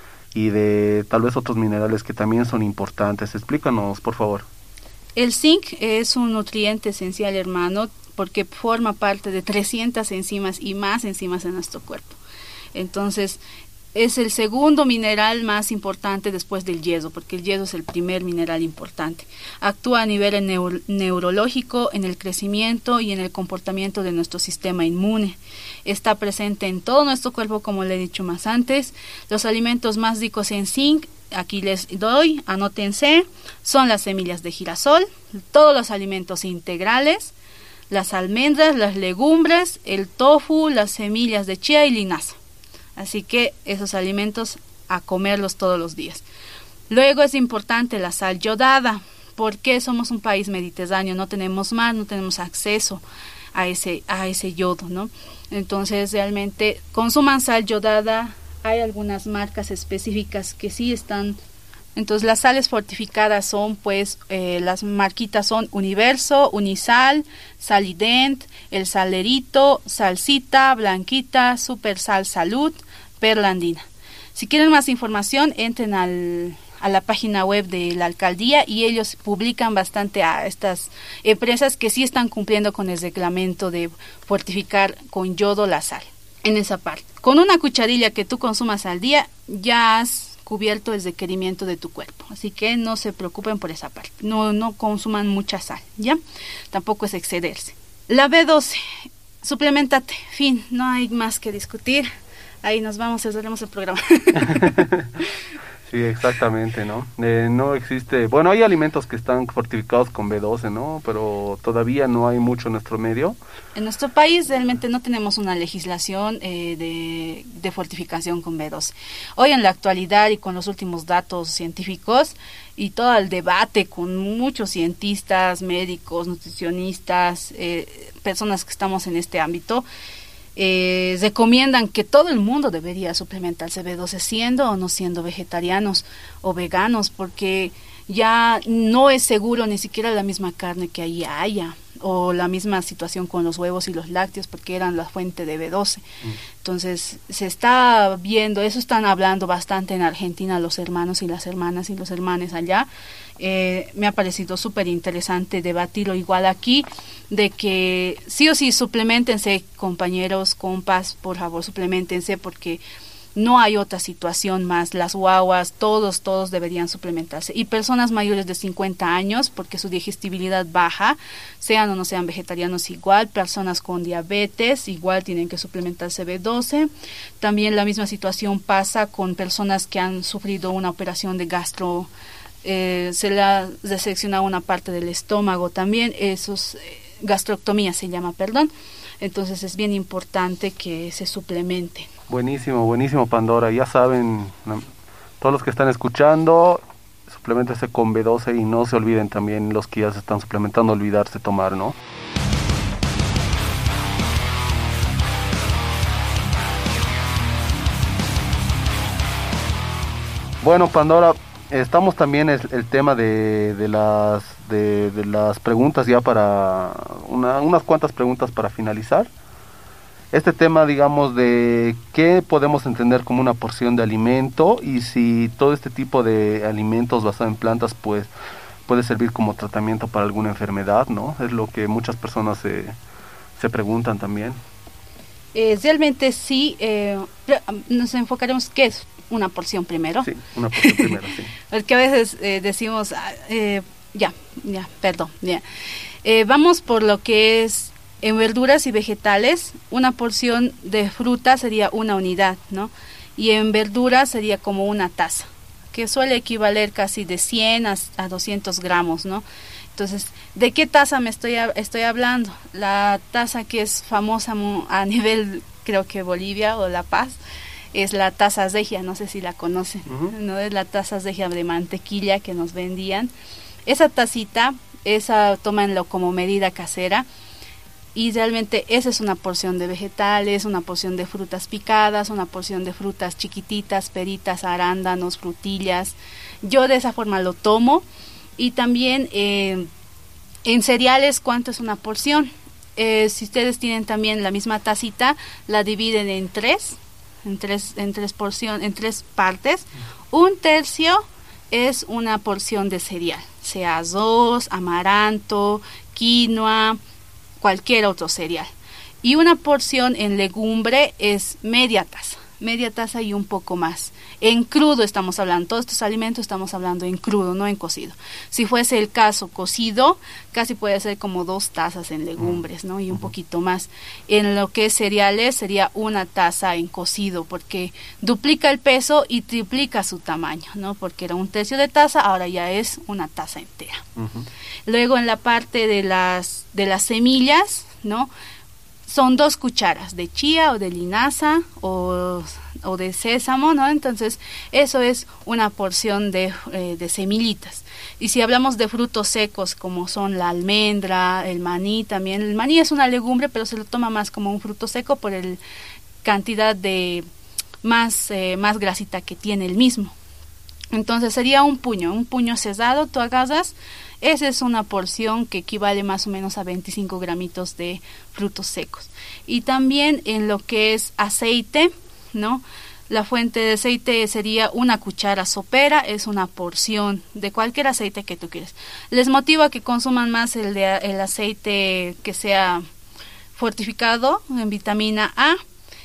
y de tal vez otros minerales que también son importantes. Explícanos, por favor. El zinc es un nutriente esencial, hermano, porque forma parte de trescientas enzimas y más enzimas en nuestro cuerpo. Entonces, es el segundo mineral más importante después del hierro, porque el hierro es el primer mineral importante. Actúa a nivel neuro- neurológico, en el crecimiento y en el comportamiento de nuestro sistema inmune. Está presente en todo nuestro cuerpo, como le he dicho más antes. Los alimentos más ricos en zinc, aquí les doy, anótense, son las semillas de girasol, todos los alimentos integrales, las almendras, las legumbres, el tofu, las semillas de chía y linaza. Así que esos alimentos a comerlos todos los días. Luego es importante la sal yodada, porque somos un país mediterráneo, no tenemos mar, no tenemos acceso a ese a ese yodo, ¿no? Entonces realmente consuman sal yodada. Hay algunas marcas específicas que sí están. Entonces las sales fortificadas son, pues, eh, las marquitas son Universo, Unisal, Salident, El Salerito, Salsita, Blanquita, Super Sal Salud, Perla Andina. Si quieren más información, entren al, a la página web de la alcaldía y ellos publican bastante a estas empresas que sí están cumpliendo con el reglamento de fortificar con yodo la sal. En esa parte, con una cucharilla que tú consumas al día, ya has cubierto el requerimiento de tu cuerpo, así que no se preocupen por esa parte, no no consuman mucha sal, ¿ya? Tampoco es excederse. La B doce, suplementate, fin, no hay más que discutir, ahí nos vamos, cerraremos el programa. Sí, exactamente, ¿no? Eh, no existe, bueno, hay alimentos que están fortificados con B doce, ¿no? Pero todavía no hay mucho en nuestro medio. En nuestro país realmente no tenemos una legislación eh, de, de fortificación con B doce. Hoy en la actualidad y con los últimos datos científicos y todo el debate con muchos cientistas, médicos, nutricionistas, eh, personas que estamos en este ámbito, Eh, recomiendan que todo el mundo debería suplementarse B doce, siendo o no siendo vegetarianos o veganos, porque ya no es seguro ni siquiera la misma carne que ahí haya, o la misma situación con los huevos y los lácteos, porque eran la fuente de B doce. Mm. Entonces se está viendo, eso están hablando bastante en Argentina los hermanos y las hermanas y los hermanos allá. Eh, me ha parecido súper interesante debatirlo igual aquí, de que sí o sí suplementense, compañeros, compas, por favor suplementense, porque no hay otra situación más. Las guaguas, todos, todos deberían suplementarse, y personas mayores de cincuenta años, porque su digestibilidad baja, sean o no sean vegetarianos igual, personas con diabetes igual tienen que suplementarse B doce. También la misma situación pasa con personas que han sufrido una operación de gastro, eh, se le ha reseccionado una parte del estómago también, esos eh, gastroctomía se llama, perdón. Entonces es bien importante que se suplemente. Buenísimo, buenísimo, Pandora. Ya saben, todos los que están escuchando, suplementense con B doce y no se olviden también los que ya se están suplementando, olvidarse tomar, ¿no? Bueno, Pandora, estamos también el, el tema de, de las de, de las preguntas ya para una, unas cuantas preguntas para finalizar. Este tema, digamos, de qué podemos entender como una porción de alimento y si todo este tipo de alimentos basados en plantas pues puede servir como tratamiento para alguna enfermedad, ¿no? Es lo que muchas personas se, se preguntan también. Eh, realmente sí, eh, nos enfocaremos qué es una porción primero. Sí, una porción primero, sí. Porque a veces eh, decimos, eh, ya, ya, perdón, ya. Eh, vamos por lo que es en verduras y vegetales. Una porción de fruta sería una unidad, ¿no? Y en verduras sería como una taza, que suele equivaler casi de cien a, a doscientos gramos, ¿no? Entonces, ¿de qué taza me estoy, estoy hablando? La taza que es famosa a nivel, creo que Bolivia o La Paz, es la taza regia, no sé si la conocen, uh-huh. ¿no? Es la taza regia de mantequilla que nos vendían. Esa tacita, esa tómenlo como medida casera, y realmente esa es una porción de vegetales, una porción de frutas picadas, una porción de frutas chiquititas, peritas, arándanos, frutillas. Yo de esa forma lo tomo. Y también eh, en cereales, ¿cuánto es una porción? Eh, si ustedes tienen también la misma tacita, la dividen en tres, en tres, en tres porción, en tres partes. Un tercio es una porción de cereal, sea arroz, amaranto, quinoa, cualquier otro cereal. Y una porción en legumbre es media taza, media taza y un poco más. En crudo estamos hablando, todos estos alimentos estamos hablando en crudo, no en cocido. Si fuese el caso cocido, casi puede ser como dos tazas en legumbres, ¿no? Y un poquito más. En lo que es cereales sería una taza en cocido, porque duplica el peso y triplica su tamaño, ¿no? Porque era un tercio de taza, ahora ya es una taza entera. Uh-huh. Luego en la parte de las, de las semillas, ¿no? Son dos cucharas de chía o de linaza o, o de sésamo, ¿no? Entonces, eso es una porción de, eh, de semillitas. Y si hablamos de frutos secos, como son la almendra, el maní también. El maní es una legumbre, pero se lo toma más como un fruto seco por el cantidad de más, eh, más grasita que tiene el mismo. Entonces, sería un puño, un puño cerrado, tú agarras. Esa es una porción que equivale más o menos a veinticinco gramitos de frutos secos. Y también en lo que es aceite, ¿no? La fuente de aceite sería una cuchara sopera, es una porción de cualquier aceite que tú quieras. Les motiva que consuman más el, de, el aceite que sea fortificado en vitamina A,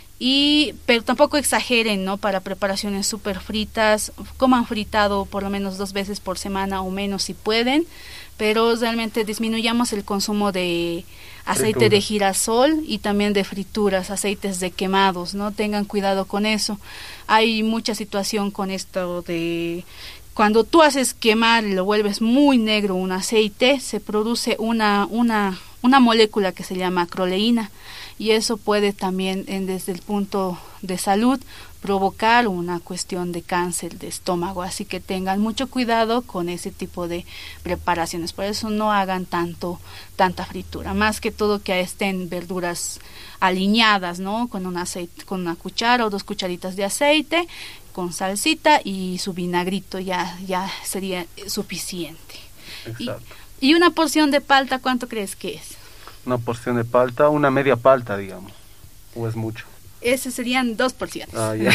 y pero tampoco exageren, ¿no? Para preparaciones súper fritas, coman fritado por lo menos dos veces por semana o menos si pueden, pero realmente disminuyamos el consumo de aceite Fritura. de girasol y también de frituras, aceites de quemados, ¿no? Tengan cuidado con eso. Hay mucha situación con esto de cuando tú haces quemar y lo vuelves muy negro un aceite, se produce una, una, una molécula que se llama acroleína. Y eso puede también, en, desde el punto de salud, provocar una cuestión de cáncer de estómago. Así que tengan mucho cuidado con ese tipo de preparaciones. Por eso no hagan tanto tanta fritura. Más que todo que estén verduras aliñadas, ¿no? Con un aceite, con una cuchara o dos cucharitas de aceite, con salsita y su vinagrito ya, ya sería suficiente. Exacto. Y, y una porción de palta, ¿cuánto crees que es? Una porción de palta, una media palta, digamos, o es mucho. Ese serían dos porciones. Ah, ya.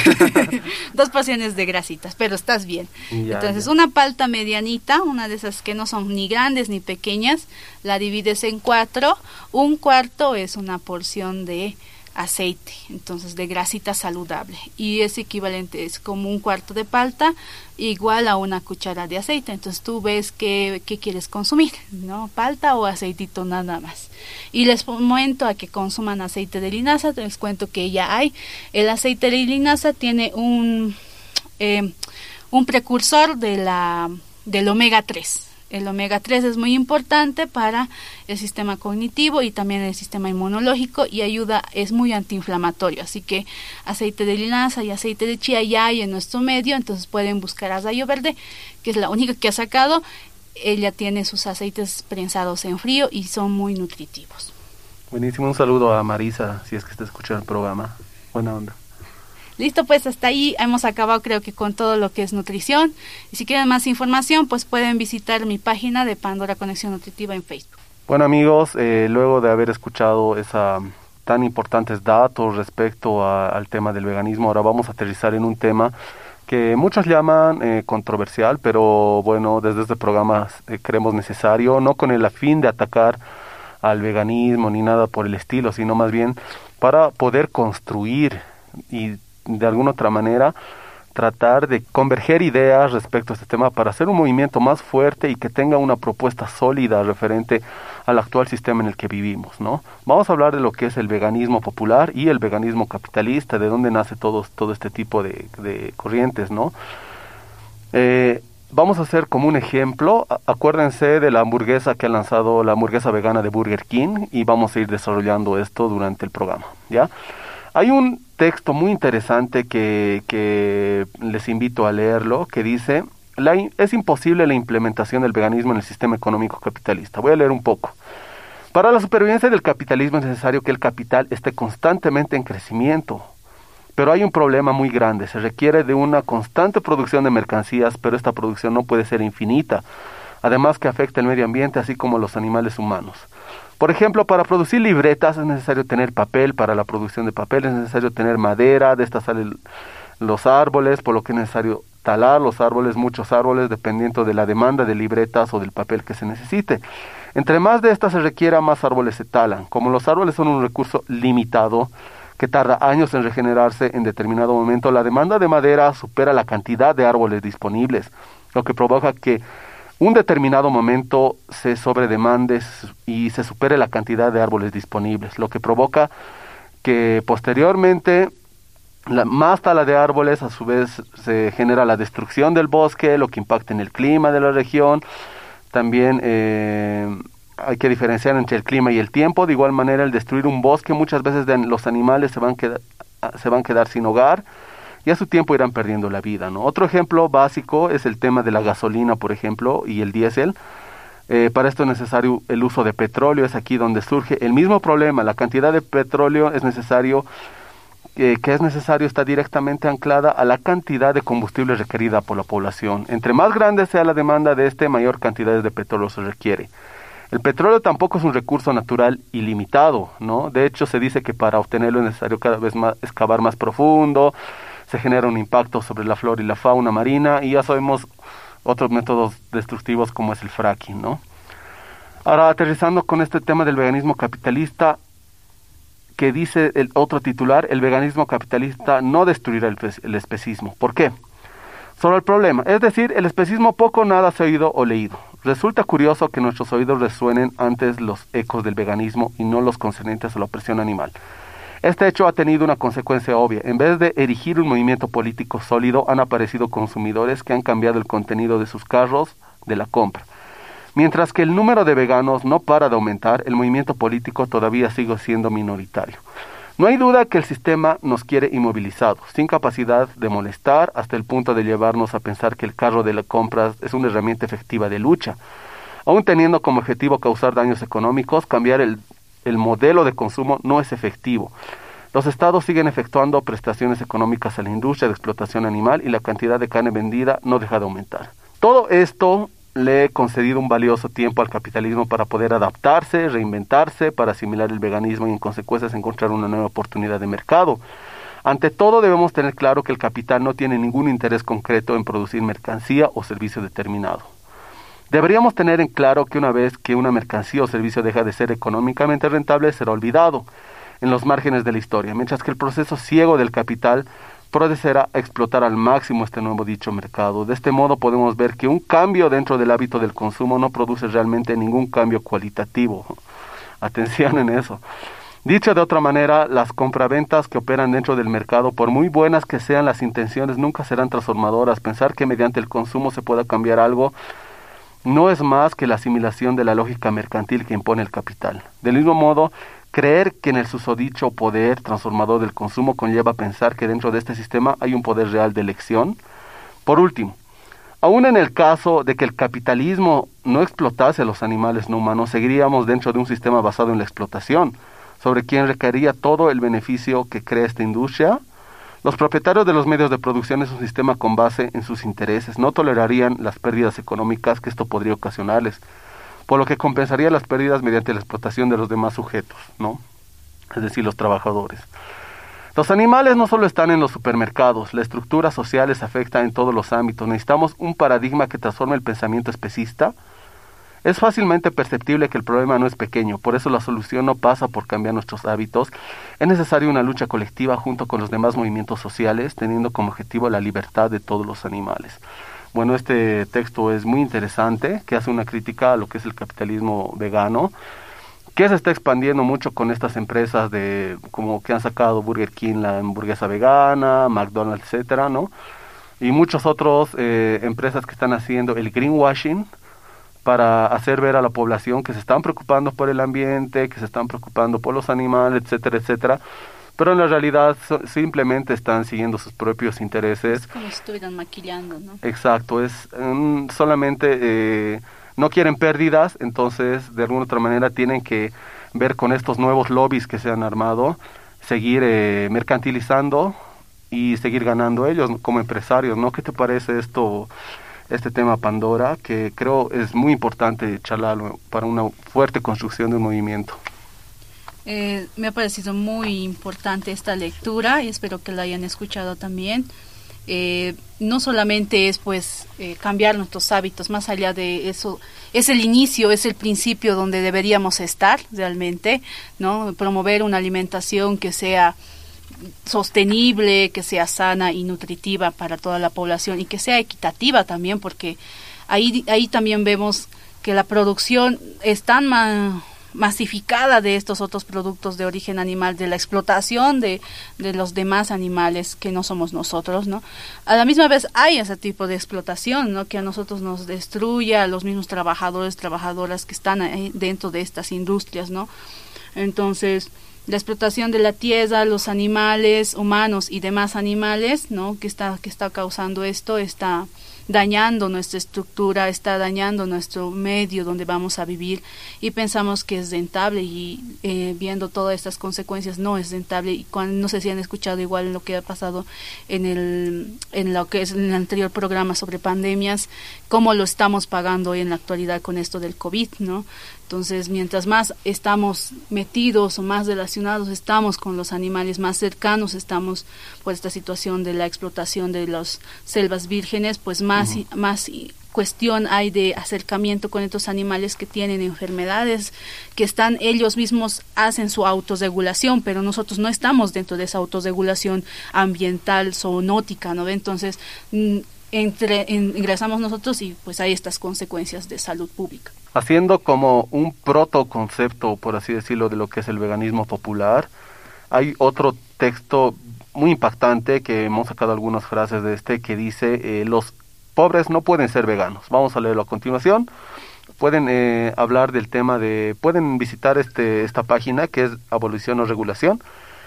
Dos porciones de grasitas, pero estás bien. Ya, Entonces, ya. una palta medianita, una de esas que no son ni grandes ni pequeñas, la divides en cuatro. Un cuarto es una porción de aceite, entonces de grasita saludable, y es equivalente, es como un cuarto de palta igual a una cuchara de aceite. Entonces tú ves qué, qué quieres consumir, ¿no? Palta o aceitito nada más. Y les comento a que consuman aceite de linaza. Les cuento que ya hay. El aceite de linaza tiene un eh, un precursor de la del omega tres. El omega tres es muy importante para el sistema cognitivo y también el sistema inmunológico, y ayuda, es muy antiinflamatorio. Así que aceite de linaza y aceite de chía ya hay en nuestro medio, entonces pueden buscar a Rayo Verde, que es la única que ha sacado. Ella tiene sus aceites prensados en frío y son muy nutritivos. Buenísimo, un saludo a Marisa, si es que está escuchando el programa. Buena onda. Listo, pues hasta ahí hemos acabado creo que con todo lo que es nutrición. Y si quieren más información, pues pueden visitar mi página de Pandora Conexión Nutritiva en Facebook. Bueno amigos, eh, luego de haber escuchado esa tan importantes datos respecto a, al tema del veganismo, ahora vamos a aterrizar en un tema que muchos llaman eh, controversial, pero bueno, desde este programa eh, creemos necesario, no con el afín de atacar al veganismo ni nada por el estilo, sino más bien para poder construir y de alguna otra manera tratar de converger ideas respecto a este tema para hacer un movimiento más fuerte y que tenga una propuesta sólida referente al actual sistema en el que vivimos, ¿no? Vamos a hablar de lo que es el veganismo popular y el veganismo capitalista, de dónde nace todo, todo este tipo de, de corrientes, ¿no? Eh, vamos a hacer como un ejemplo, acuérdense de la hamburguesa que ha lanzado, la hamburguesa vegana de Burger King, y vamos a ir desarrollando esto durante el programa, ¿ya? Hay un texto muy interesante que, que les invito a leerlo, que dice, la, es imposible la implementación del veganismo en el sistema económico capitalista. Voy a leer un poco. Para la supervivencia del capitalismo es necesario que el capital esté constantemente en crecimiento. Pero hay un problema muy grande, se requiere de una constante producción de mercancías, pero esta producción no puede ser infinita, además que afecta el medio ambiente así como los animales humanos. Por ejemplo, para producir libretas es necesario tener papel, para la producción de papel es necesario tener madera, de esta salen los árboles, por lo que es necesario talar los árboles, muchos árboles, dependiendo de la demanda de libretas o del papel que se necesite. Entre más de estas se requiera, más árboles se talan. Como los árboles son un recurso limitado, que tarda años en regenerarse en determinado momento, la demanda de madera supera la cantidad de árboles disponibles, lo que provoca que un determinado momento se sobredemande y se supere la cantidad de árboles disponibles, lo que provoca que posteriormente la, más tala de árboles, a su vez se genera la destrucción del bosque, lo que impacta en el clima de la región. También eh, hay que diferenciar entre el clima y el tiempo. De igual manera, el destruir un bosque, muchas veces de, los animales se van, a quedar, se van a quedar sin hogar, y a su tiempo irán perdiendo la vida, ¿no? Otro ejemplo básico es el tema de la gasolina, por ejemplo, y el diésel. Eh, para esto es necesario el uso de petróleo, es aquí donde surge el mismo problema. La cantidad de petróleo es necesario, eh, que es necesario está directamente anclada a la cantidad de combustible requerida por la población. Entre más grande sea la demanda de este, mayor cantidad de petróleo se requiere. El petróleo tampoco es un recurso natural ilimitado, ¿no? De hecho, se dice que para obtenerlo es necesario cada vez más excavar más profundo, se genera un impacto sobre la flora y la fauna marina, y ya sabemos otros métodos destructivos como es el fracking, ¿no? Ahora, aterrizando con este tema del veganismo capitalista, que dice el otro titular, el veganismo capitalista no destruirá el, el especismo. ¿Por qué? Sobre el problema, es decir, el especismo poco o nada se ha oído o leído. Resulta curioso que nuestros oídos resuenen antes los ecos del veganismo y no los concernientes a la opresión animal. Este hecho ha tenido una consecuencia obvia. En vez de erigir un movimiento político sólido, han aparecido consumidores que han cambiado el contenido de sus carros de la compra. Mientras que el número de veganos no para de aumentar, el movimiento político todavía sigue siendo minoritario. No hay duda que el sistema nos quiere inmovilizados, sin capacidad de molestar, hasta el punto de llevarnos a pensar que el carro de la compra es una herramienta efectiva de lucha. Aún teniendo como objetivo causar daños económicos, cambiar el El modelo de consumo no es efectivo. Los estados siguen efectuando prestaciones económicas a la industria de explotación animal y la cantidad de carne vendida no deja de aumentar. Todo esto le he concedido un valioso tiempo al capitalismo para poder adaptarse, reinventarse, para asimilar el veganismo y en consecuencia encontrar una nueva oportunidad de mercado. Ante todo debemos tener claro que el capital no tiene ningún interés concreto en producir mercancía o servicio determinado. Deberíamos tener en claro que una vez que una mercancía o servicio deja de ser económicamente rentable, será olvidado en los márgenes de la historia, mientras que el proceso ciego del capital procederá a explotar al máximo este nuevo dicho mercado. De este modo podemos ver que un cambio dentro del hábito del consumo no produce realmente ningún cambio cualitativo. Atención en eso. Dicho de otra manera, las compraventas que operan dentro del mercado, por muy buenas que sean las intenciones, nunca serán transformadoras. Pensar que mediante el consumo se pueda cambiar algo no es más que la asimilación de la lógica mercantil que impone el capital. Del mismo modo, creer que en el susodicho poder transformador del consumo conlleva pensar que dentro de este sistema hay un poder real de elección. Por último, aún en el caso de que el capitalismo no explotase a los animales no humanos, seguiríamos dentro de un sistema basado en la explotación, sobre quien recaería todo el beneficio que crea esta industria. Los propietarios de los medios de producción es un sistema con base en sus intereses. No tolerarían las pérdidas económicas que esto podría ocasionarles, por lo que compensaría las pérdidas mediante la explotación de los demás sujetos, ¿no? Es decir, los trabajadores. Los animales no solo están en los supermercados, la estructura social les afecta en todos los ámbitos. Necesitamos un paradigma que transforme el pensamiento especista. Es fácilmente perceptible que el problema no es pequeño, por eso la solución no pasa por cambiar nuestros hábitos. Es necesaria una lucha colectiva junto con los demás movimientos sociales, teniendo como objetivo la libertad de todos los animales. Bueno, este texto es muy interesante, que hace una crítica a lo que es el capitalismo vegano, que se está expandiendo mucho con estas empresas de como que han sacado Burger King, la hamburguesa vegana, McDonald's, etcétera, ¿no? Y muchas otras eh, empresas que están haciendo el greenwashing para hacer ver a la población que se están preocupando por el ambiente, que se están preocupando por los animales, etcétera, etcétera. Pero en la realidad so, simplemente están siguiendo sus propios intereses. Es como si estuvieran maquillando, ¿no? Exacto, es um, solamente eh, no quieren pérdidas, entonces de alguna otra manera tienen que ver con estos nuevos lobbies que se han armado, seguir eh, mercantilizando y seguir ganando ellos como empresarios, ¿no? ¿Qué te parece esto, este tema Pandora, que creo es muy importante charlarlo para una fuerte construcción de un movimiento? Eh, me ha parecido muy importante esta lectura y espero que la hayan escuchado también. Eh, no solamente es pues eh, cambiar nuestros hábitos, más allá de eso, es el inicio, es el principio donde deberíamos estar realmente, ¿no? Promover una alimentación que sea sostenible, que sea sana y nutritiva para toda la población y que sea equitativa también, porque ahí, ahí también vemos que la producción es tan ma- masificada de estos otros productos de origen animal, de la explotación de, de los demás animales que no somos nosotros, ¿no? A la misma vez hay ese tipo de explotación, ¿no? Que a nosotros nos destruye, a los mismos trabajadores, trabajadoras que están ahí dentro de estas industrias, ¿no? Entonces, la explotación de la tierra, los animales humanos y demás animales, ¿no? Que está, que está causando esto, está dañando nuestra estructura, está dañando nuestro medio donde vamos a vivir y pensamos que es rentable y eh, viendo todas estas consecuencias no es rentable. Y cuando, no sé si han escuchado igual lo que ha pasado en el en lo que es en el anterior programa sobre pandemias, cómo lo estamos pagando hoy en la actualidad con esto del COVID, ¿no? Entonces, mientras más estamos metidos o más relacionados estamos con los animales, más cercanos estamos por esta situación de la explotación de las selvas vírgenes, pues más, uh-huh. más cuestión hay de acercamiento con estos animales que tienen enfermedades, que están ellos mismos, hacen su autorregulación, pero nosotros no estamos dentro de esa autorregulación ambiental, zoonótica, ¿no? Entonces, entre, en, ingresamos nosotros y pues hay estas consecuencias de salud pública. Haciendo como un protoconcepto, por así decirlo, de lo que es el veganismo popular, hay otro texto muy impactante que hemos sacado algunas frases de este que dice eh, los pobres no pueden ser veganos. Vamos a leerlo a continuación. Pueden eh, hablar del tema de, pueden visitar este esta página que es Abolición o Regulación.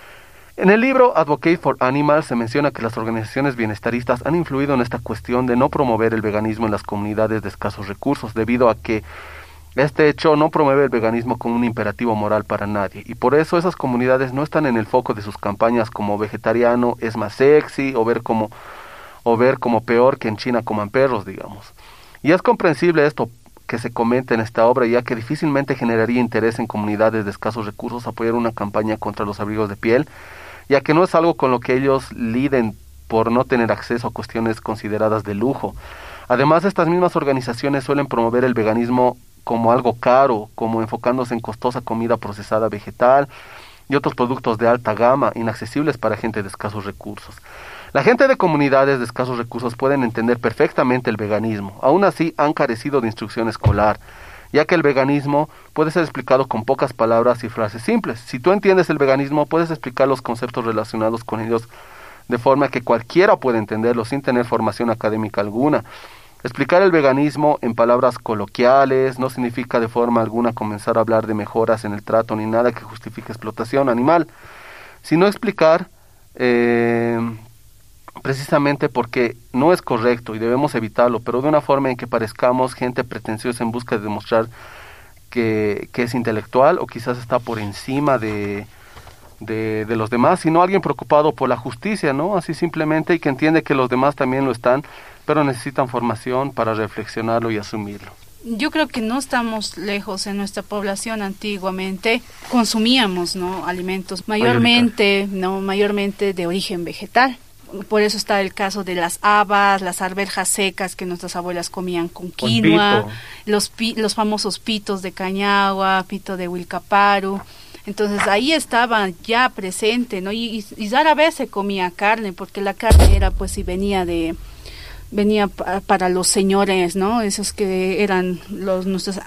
En el libro Advocate for Animals se menciona que las organizaciones bienestaristas han influido en esta cuestión de no promover el veganismo en las comunidades de escasos recursos, debido a que este hecho no promueve el veganismo como un imperativo moral para nadie, y por eso esas comunidades no están en el foco de sus campañas como vegetariano es más sexy, o ver como, o ver como peor que en China coman perros, digamos. Y es comprensible esto que se comenta en esta obra, ya que difícilmente generaría interés en comunidades de escasos recursos apoyar una campaña contra los abrigos de piel, ya que no es algo con lo que ellos liden por no tener acceso a cuestiones consideradas de lujo. Además, estas mismas organizaciones suelen promover el veganismo como algo caro, como enfocándose en costosa comida procesada vegetal y otros productos de alta gama, inaccesibles para gente de escasos recursos. La gente de comunidades de escasos recursos pueden entender perfectamente el veganismo, aún así han carecido de instrucción escolar, ya que el veganismo puede ser explicado con pocas palabras y frases simples. Si tú entiendes el veganismo, puedes explicar los conceptos relacionados con ellos de forma que cualquiera pueda entenderlo sin tener formación académica alguna. Explicar el veganismo en palabras coloquiales no significa de forma alguna comenzar a hablar de mejoras en el trato ni nada que justifique explotación animal, sino explicar eh, precisamente porque no es correcto y debemos evitarlo, pero de una forma en que parezcamos gente pretenciosa en busca de demostrar que, que es intelectual o quizás está por encima de, de, de los demás, sino alguien preocupado por la justicia, ¿no? Así simplemente, y que entiende que los demás también lo están, pero necesitan formación para reflexionarlo y asumirlo. Yo creo que no estamos lejos. En nuestra población antiguamente consumíamos, ¿no?, alimentos mayormente, no, mayormente de origen vegetal. Por eso está el caso de las habas, las arvejas secas que nuestras abuelas comían con quinoa, los pi, los famosos pitos de Cañagua, pito de Huilcaparu. Entonces ahí estaba ya presente, ¿no? Y, y, y rara vez se comía carne, porque la carne era, pues, si venía de venía pa, para los señores, ¿no? Esos que eran los nuestros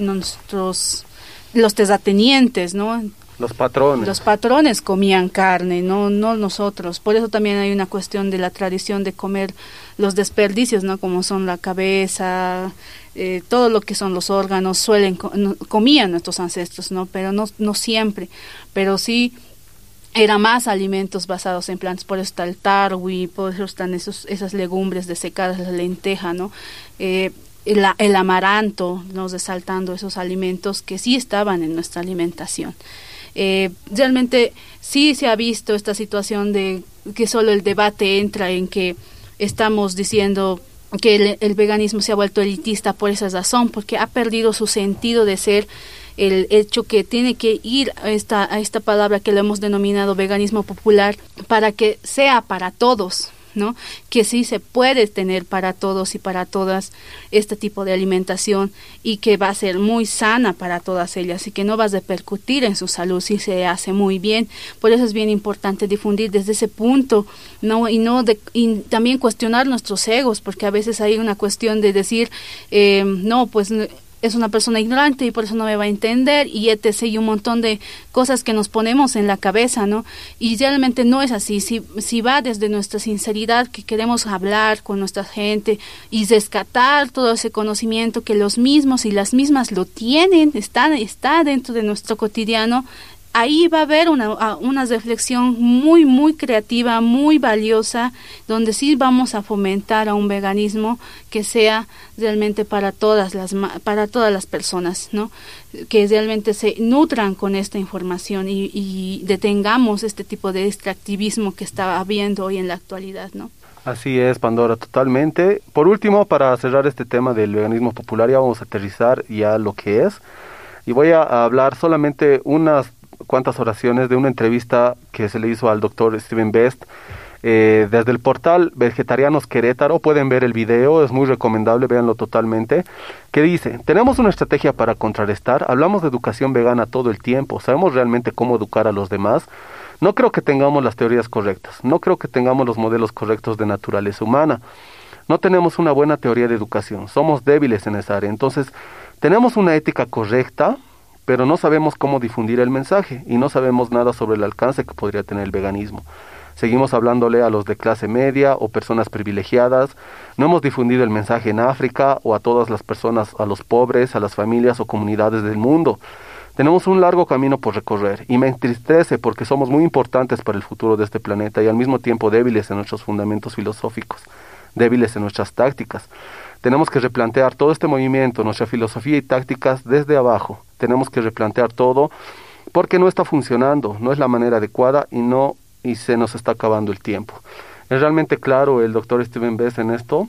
nuestros los terratenientes, ¿no? Los patrones. Los patrones comían carne, no no nosotros. Por eso también hay una cuestión de la tradición de comer los desperdicios, ¿no? Como son la cabeza, eh, todo lo que son los órganos, suelen comían nuestros ancestros, ¿no? Pero no no siempre, pero sí era más alimentos basados en plantas. Por eso está el tarwi, por eso están esos esas legumbres desecadas, la lenteja, ¿no? Eh, el, el amaranto, ¿no? Resaltando esos alimentos que sí estaban en nuestra alimentación. Eh, realmente sí se ha visto esta situación de que solo el debate entra en que estamos diciendo que el, el veganismo se ha vuelto elitista por esa razón, porque ha perdido su sentido de ser, el hecho que tiene que ir a esta, a esta palabra que le hemos denominado veganismo popular, para que sea para todos, ¿no? Que sí se puede tener para todos y para todas este tipo de alimentación, y que va a ser muy sana para todas ellas y que no va a repercutir en su salud si se hace muy bien. Por eso es bien importante difundir desde ese punto, ¿no? Y no de, y también cuestionar nuestros egos, porque a veces hay una cuestión de decir eh, no, pues es una persona ignorante y por eso no me va a entender, y etcétera, y un montón de cosas que nos ponemos en la cabeza, ¿no? Y realmente no es así. Si, si va desde nuestra sinceridad, que queremos hablar con nuestra gente y rescatar todo ese conocimiento que los mismos y las mismas lo tienen, está, está dentro de nuestro cotidiano, ahí va a haber una, una reflexión muy, muy creativa, muy valiosa, donde sí vamos a fomentar a un veganismo que sea realmente para todas las, para todas las personas, ¿no? Que realmente se nutran con esta información y, y detengamos este tipo de extractivismo que está habiendo hoy en la actualidad, ¿no? Así es, Pandora, totalmente. Por último, para cerrar este tema del veganismo popular, ya vamos a aterrizar ya lo que es, y voy a hablar solamente unas cuantas oraciones de una entrevista que se le hizo al doctor Steven Best eh, desde el portal Vegetarianos Querétaro. Pueden ver el video, es muy recomendable, véanlo totalmente, que dice: tenemos una estrategia para contrarrestar, hablamos de educación vegana todo el tiempo, sabemos realmente cómo educar a los demás, no creo que tengamos las teorías correctas, no creo que tengamos los modelos correctos de naturaleza humana, no tenemos una buena teoría de educación, somos débiles en esa área, entonces tenemos una ética correcta, pero no sabemos cómo difundir el mensaje y no sabemos nada sobre el alcance que podría tener el veganismo. Seguimos hablándole a los de clase media o personas privilegiadas, no hemos difundido el mensaje en África o a todas las personas, a los pobres, a las familias o comunidades del mundo. Tenemos un largo camino por recorrer y me entristece porque somos muy importantes para el futuro de este planeta y al mismo tiempo débiles en nuestros fundamentos filosóficos, débiles en nuestras tácticas. Tenemos que replantear todo este movimiento, nuestra filosofía y tácticas desde abajo. Tenemos que replantear todo porque no está funcionando, no es la manera adecuada y no y se nos está acabando el tiempo. Es realmente claro el doctor Steven Best en esto.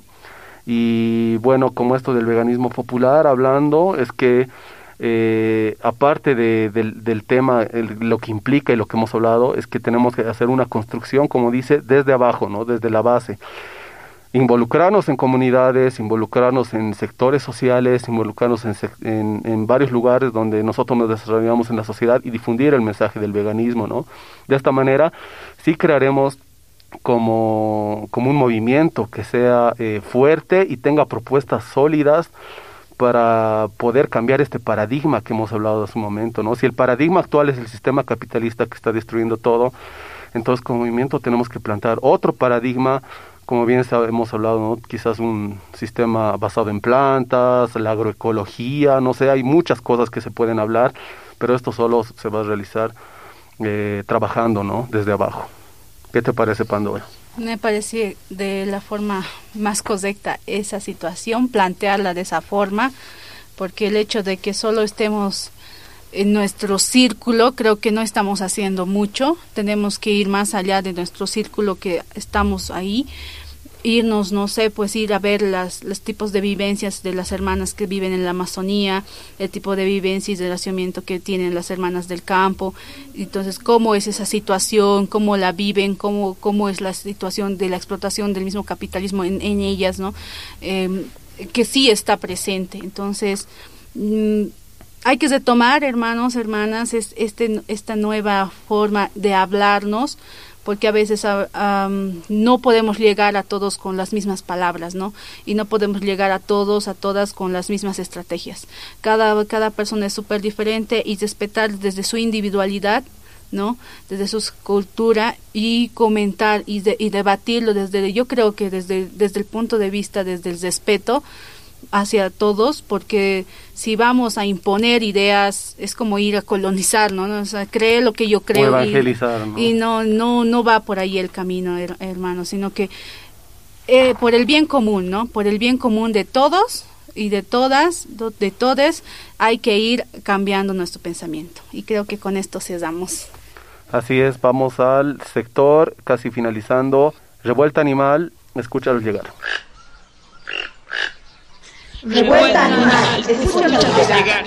Y bueno, como esto del veganismo popular, hablando, es que eh, aparte de, de, del tema, el, lo que implica y lo que hemos hablado, es que tenemos que hacer una construcción, como dice, desde abajo, ¿no? Desde la base. Involucrarnos en comunidades, involucrarnos en sectores sociales, involucrarnos en, en, en varios lugares donde nosotros nos desarrollamos en la sociedad y difundir el mensaje del veganismo, ¿no? De esta manera sí crearemos como, como un movimiento que sea eh, fuerte y tenga propuestas sólidas para poder cambiar este paradigma que hemos hablado hace un momento, ¿no? Si el paradigma actual es el sistema capitalista que está destruyendo todo, entonces como movimiento tenemos que plantear otro paradigma, como bien hemos hablado, ¿no? Quizás un sistema basado en plantas, la agroecología, no sé, hay muchas cosas que se pueden hablar, pero esto solo se va a realizar eh, trabajando, ¿no? Desde abajo. ¿Qué te parece, Pandora? Me parece de la forma más correcta esa situación, plantearla de esa forma, porque el hecho de que solo estemos en nuestro círculo, creo que no estamos haciendo mucho. Tenemos que ir más allá de nuestro círculo que estamos ahí. Irnos, no sé, pues ir a ver las, los tipos de vivencias de las hermanas que viven en la Amazonía, el tipo de vivencia y relacionamiento que tienen las hermanas del campo. Entonces, cómo es esa situación, cómo la viven, cómo, cómo es la situación de la explotación del mismo capitalismo en, en ellas, ¿no? Eh, que sí está presente. Entonces, mmm, hay que retomar, hermanos, hermanas, es, este, esta nueva forma de hablarnos, porque a veces um, no podemos llegar a todos con las mismas palabras, ¿no? Y no podemos llegar a todos, a todas con las mismas estrategias. Cada, cada persona es súper diferente y respetar desde su individualidad, ¿no? Desde su cultura y comentar y, de, y debatirlo desde, yo creo que desde, desde el punto de vista, desde el respeto hacia todos, porque si vamos a imponer ideas es como ir a colonizar, ¿no? O sea, cree lo que yo creo o evangelizar, y, ¿no? y no no no va por ahí el camino, her, hermano, sino que eh, por el bien común, ¿no? Por el bien común de todos y de todas, de todes, hay que ir cambiando nuestro pensamiento, y creo que con esto cerramos. Así es, vamos al sector casi finalizando. Revuelta Animal, escúchalos llegar. Revuelta Animal, escúchanos llegar.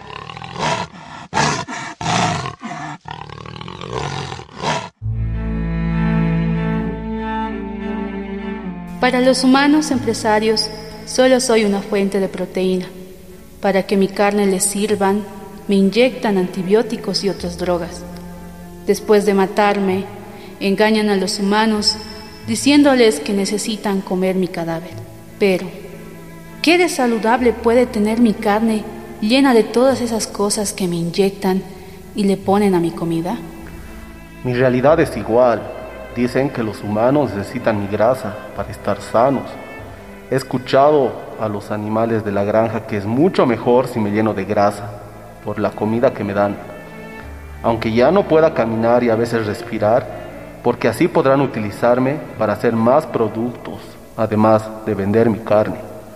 Para los humanos empresarios, solo soy una fuente de proteína. Para que mi carne les sirvan, me inyectan antibióticos y otras drogas. Después de matarme, engañan a los humanos diciéndoles que necesitan comer mi cadáver. Pero ¿qué de saludable puede tener mi carne llena de todas esas cosas que me inyectan y le ponen a mi comida? Mi realidad es igual. Dicen que los humanos necesitan mi grasa para estar sanos. He escuchado a los animales de la granja que es mucho mejor si me lleno de grasa por la comida que me dan. Aunque ya no pueda caminar y a veces respirar, porque así podrán utilizarme para hacer más productos, además de vender mi carne.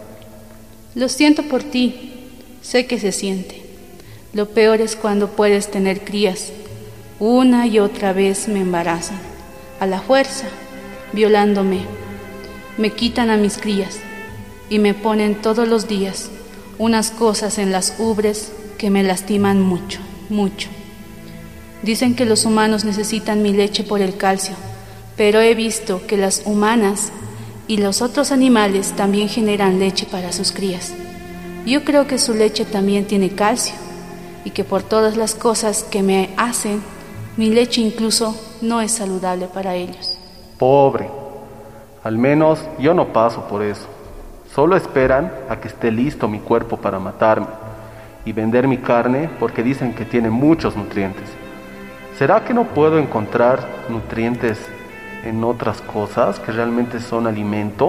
Lo siento por ti, sé que se siente. Lo peor es cuando puedes tener crías. Una y otra vez me embarazan, a la fuerza, violándome. Me quitan a mis crías y me ponen todos los días unas cosas en las ubres que me lastiman mucho, mucho. Dicen que los humanos necesitan mi leche por el calcio, pero he visto que las humanas y los otros animales también generan leche para sus crías. Yo creo que su leche también tiene calcio y que por todas las cosas que me hacen, mi leche incluso no es saludable para ellos. Pobre, al menos yo no paso por eso. Solo esperan a que esté listo mi cuerpo para matarme y vender mi carne porque dicen que tiene muchos nutrientes. ¿Será que no puedo encontrar nutrientes en otras cosas que realmente son alimento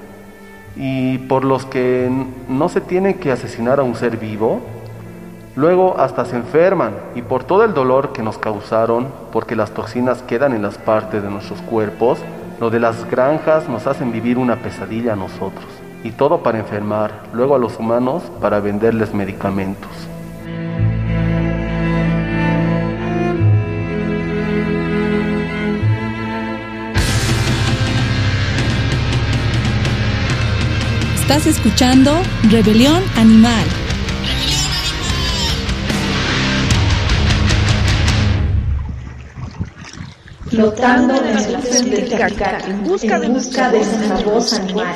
y por los que no se tiene que asesinar a un ser vivo? Luego hasta se enferman y por todo el dolor que nos causaron, porque las toxinas quedan en las partes de nuestros cuerpos, lo de las granjas nos hacen vivir una pesadilla a nosotros, y todo para enfermar, luego a los humanos para venderles medicamentos. Estás escuchando Rebelión Animal. Flotando en el azul del Titicaca, en busca de, busca de esa voz animal.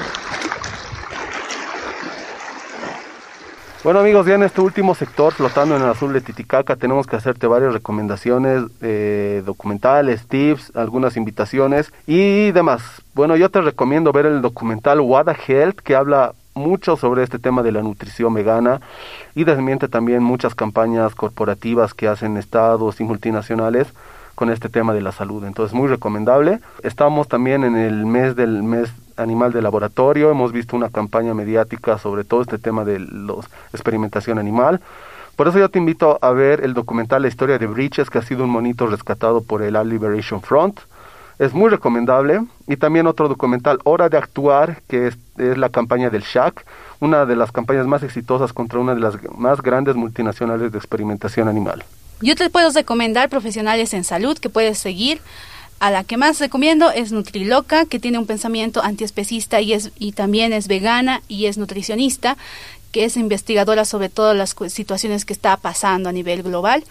Bueno amigos, ya en este último sector, Flotando en el azul de Titicaca, tenemos que hacerte varias recomendaciones, eh, documentales, tips, algunas invitaciones y demás. Bueno, yo te recomiendo ver el documental Wada Health, que habla mucho sobre este tema de la nutrición vegana y desmiente también muchas campañas corporativas que hacen estados y multinacionales con este tema de la salud. Entonces, muy recomendable. Estamos también en el mes del mes animal de laboratorio. Hemos visto una campaña mediática sobre todo este tema de la experimentación animal. Por eso yo te invito a ver el documental La historia de Breeches, que ha sido un monito rescatado por el All Liberation Front. Es muy recomendable. Y también otro documental, Hora de Actuar, que es, es la campaña del S H A C, una de las campañas más exitosas contra una de las más grandes multinacionales de experimentación animal. Yo te puedo recomendar Profesionales en Salud, que puedes seguir. A la que más recomiendo es Nutriloca, que tiene un pensamiento antiespecista y, es, y también es vegana y es nutricionista, que es investigadora sobre todas las situaciones que está pasando a nivel global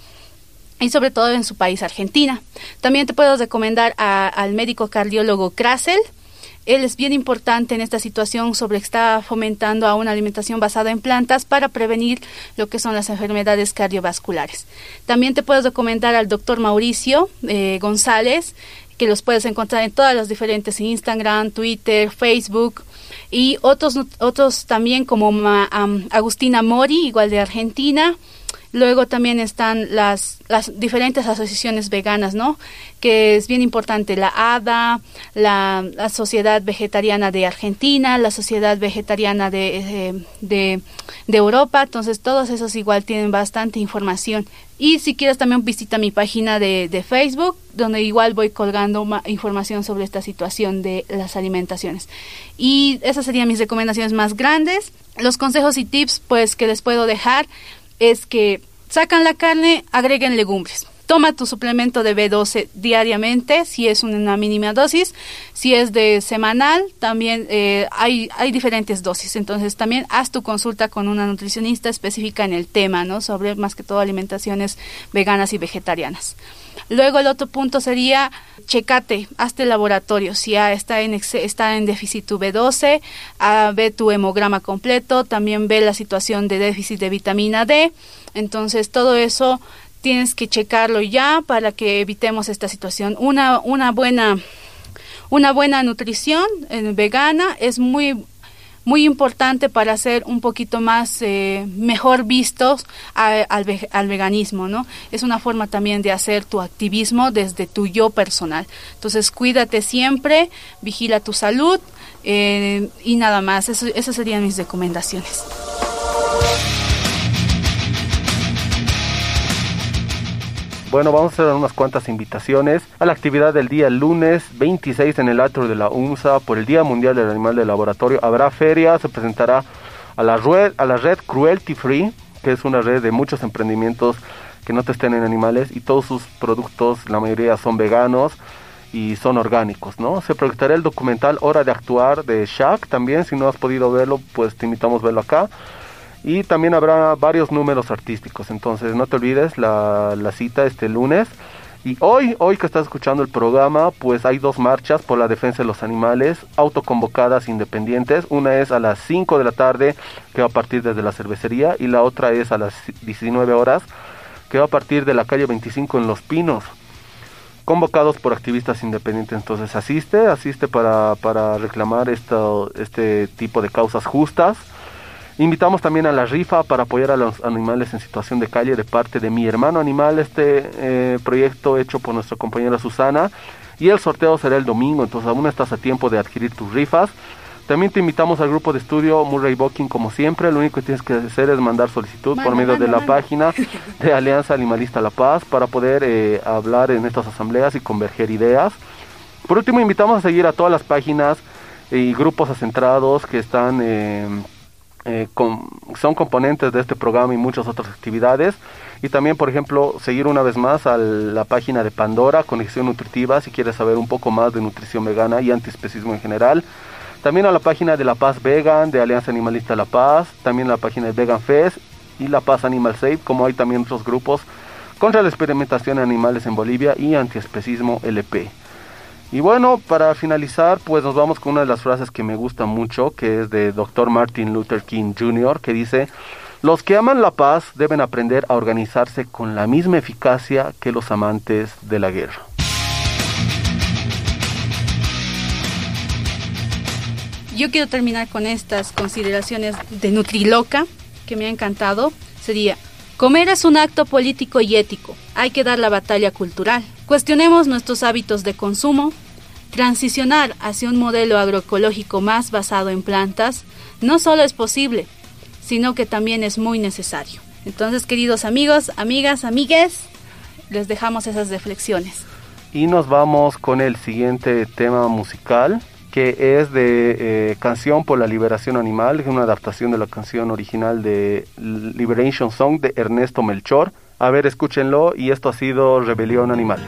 y sobre todo en su país, Argentina. También te puedo recomendar a, al médico cardiólogo Krasel. Él es bien importante en esta situación sobre que está fomentando a una alimentación basada en plantas para prevenir lo que son las enfermedades cardiovasculares. También te puedo recomendar al doctor Mauricio eh, González, que los puedes encontrar en todas las diferentes Instagram, Twitter, Facebook, y otros otros también como um, Agustina Mori, igual de Argentina. Luego también están las, las diferentes asociaciones veganas, ¿no? Que es bien importante, la A D A, la, la Sociedad Vegetariana de Argentina, la Sociedad Vegetariana de, eh, de, de Europa. Entonces todos esos igual tienen bastante información. Y si quieres también visita mi página de, de Facebook, donde igual voy colgando ma- información sobre esta situación de las alimentaciones. Y esas serían mis recomendaciones más grandes. Los consejos y tips pues que les puedo dejar es que sacan la carne, agreguen legumbres. Toma tu suplemento de B doce diariamente, si es una mínima dosis. Si es de semanal, también eh, hay, hay diferentes dosis. Entonces también haz tu consulta con una nutricionista específica en el tema, ¿no? Sobre más que todo alimentaciones veganas y vegetarianas. Luego el otro punto sería, checate, hazte laboratorio, si ah, está, en ex- está en déficit tu B doce, ah, ve tu hemograma completo, también ve la situación de déficit de vitamina D. Entonces todo eso tienes que checarlo ya para que evitemos esta situación. Una, una buena, una buena nutrición eh, vegana es muy muy importante para ser un poquito más eh, mejor vistos a, al, ve, al veganismo, ¿no? Es una forma también de hacer tu activismo desde tu yo personal. Entonces cuídate siempre, vigila tu salud eh, y nada más. Eso, esas serían mis recomendaciones. Bueno, vamos a hacer unas cuantas invitaciones a la actividad del día lunes veintiséis en el atrio de la UNSA por el Día Mundial del Animal de Laboratorio. Habrá feria, se presentará a la red, a la red Cruelty Free, que es una red de muchos emprendimientos que no testan en animales y todos sus productos, la mayoría son veganos y son orgánicos, ¿no? Se proyectará el documental Hora de Actuar de S H A C también. Si no has podido verlo, pues te invitamos a verlo acá. Y también habrá varios números artísticos, entonces no te olvides la, la cita este lunes. Y hoy, hoy que estás escuchando el programa, pues hay dos marchas por la defensa de los animales, autoconvocadas independientes. Una es a las cinco de la tarde, que va a partir desde la cervecería, y la otra es a las diecinueve horas, que va a partir de la calle veinticinco en Los Pinos, convocados por activistas independientes. Entonces asiste, asiste para, para reclamar esto, este tipo de causas justas. Invitamos también a la rifa para apoyar a los animales en situación de calle de parte de Mi Hermano Animal, este eh, proyecto hecho por nuestra compañera Susana, y el sorteo será el domingo, entonces aún estás a tiempo de adquirir tus rifas. También te invitamos al grupo de estudio Murray Booking, como siempre. Lo único que tienes que hacer es mandar solicitud mano, por medio mano, de la mano. página de Alianza Animalista La Paz para poder eh, hablar en estas asambleas y converger ideas. Por último, invitamos a seguir a todas las páginas y grupos acentrados que están... Eh, Eh, con, son componentes de este programa y muchas otras actividades. Y también, por ejemplo, seguir una vez más a la página de Pandora, Conexión Nutritiva, si quieres saber un poco más de nutrición vegana y antiespecismo en general. También a la página de La Paz Vegan, de Alianza Animalista La Paz. También a la página de Vegan Fest y La Paz Animal Safe, como hay también otros grupos contra la experimentación de animales en Bolivia y antiespecismo L P. Y bueno, para finalizar, pues nos vamos con una de las frases que me gusta mucho, que es de doctor Martin Luther King junior, que dice: los que aman la paz deben aprender a organizarse con la misma eficacia que los amantes de la guerra. Yo quiero terminar con estas consideraciones de Nutriloca, que me ha encantado. Sería: comer es un acto político y ético. Hay que dar la batalla cultural. Cuestionemos nuestros hábitos de consumo. Transicionar hacia un modelo agroecológico más basado en plantas no solo es posible, sino que también es muy necesario. Entonces, queridos amigos, amigas, amigues, les dejamos esas reflexiones. Y nos vamos con el siguiente tema musical, que es de eh, Canción por la Liberación Animal, que es una adaptación de la canción original de Liberation Song de Ernesto Melchor. A ver, escúchenlo, y esto ha sido Rebelión Animal.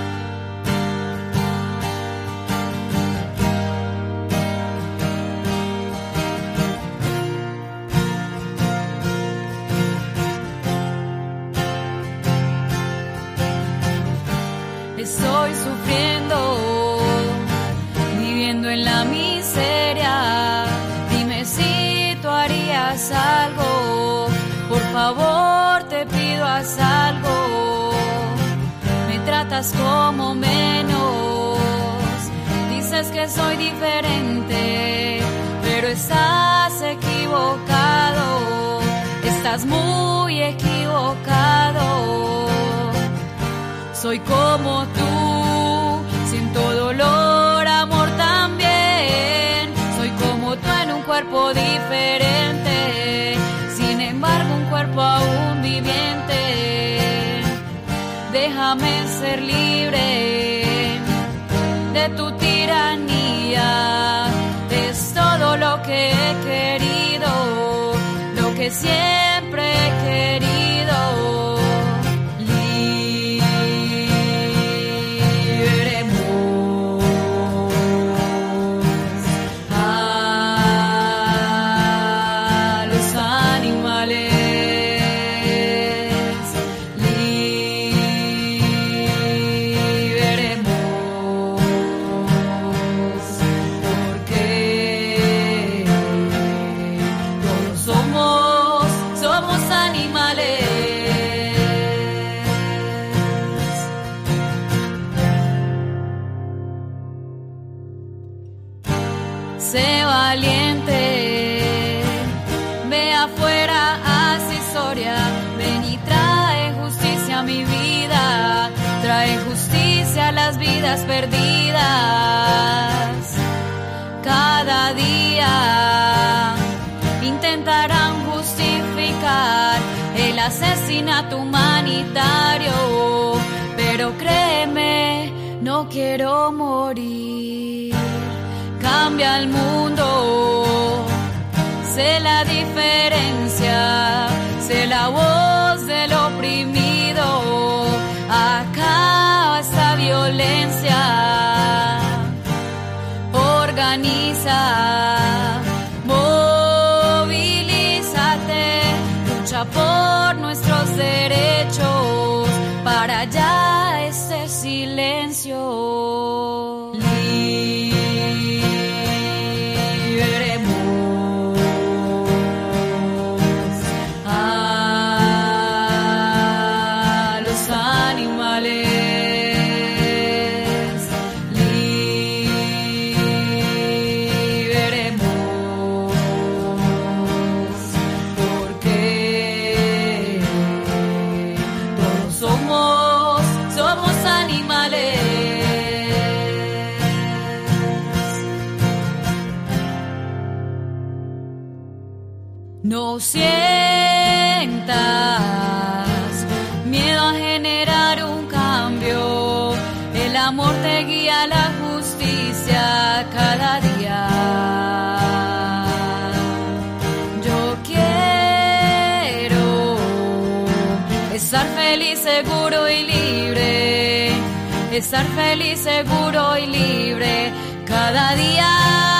Estoy sufriendo, viviendo en la miseria. Dime si tú harías algo, por favor te pido haz algo. Me tratas como menos, dices que soy diferente, pero estás equivocado, estás muy equivocado. Soy como tú, siento dolor, amor también. Soy como tú en un cuerpo diferente, sin embargo un cuerpo aún viviente. Déjame ser libre de tu tiranía. Es todo lo que he querido, lo que siempre he querido. Sé valiente, ve afuera, haz historia, ven y trae justicia a mi vida, trae justicia a las vidas perdidas. Cada día intentarán justificar el asesinato humanitario, pero créeme, no quiero morir. Cambia el mundo, sé la diferencia, sé la voz del oprimido, acaba esta violencia, organiza, movilízate, lucha por nuestros derechos, para allá este silencio. No sientas miedo a generar un cambio, el amor te guía a la justicia cada día. Yo quiero estar feliz, seguro y libre, estar feliz, seguro y libre cada día.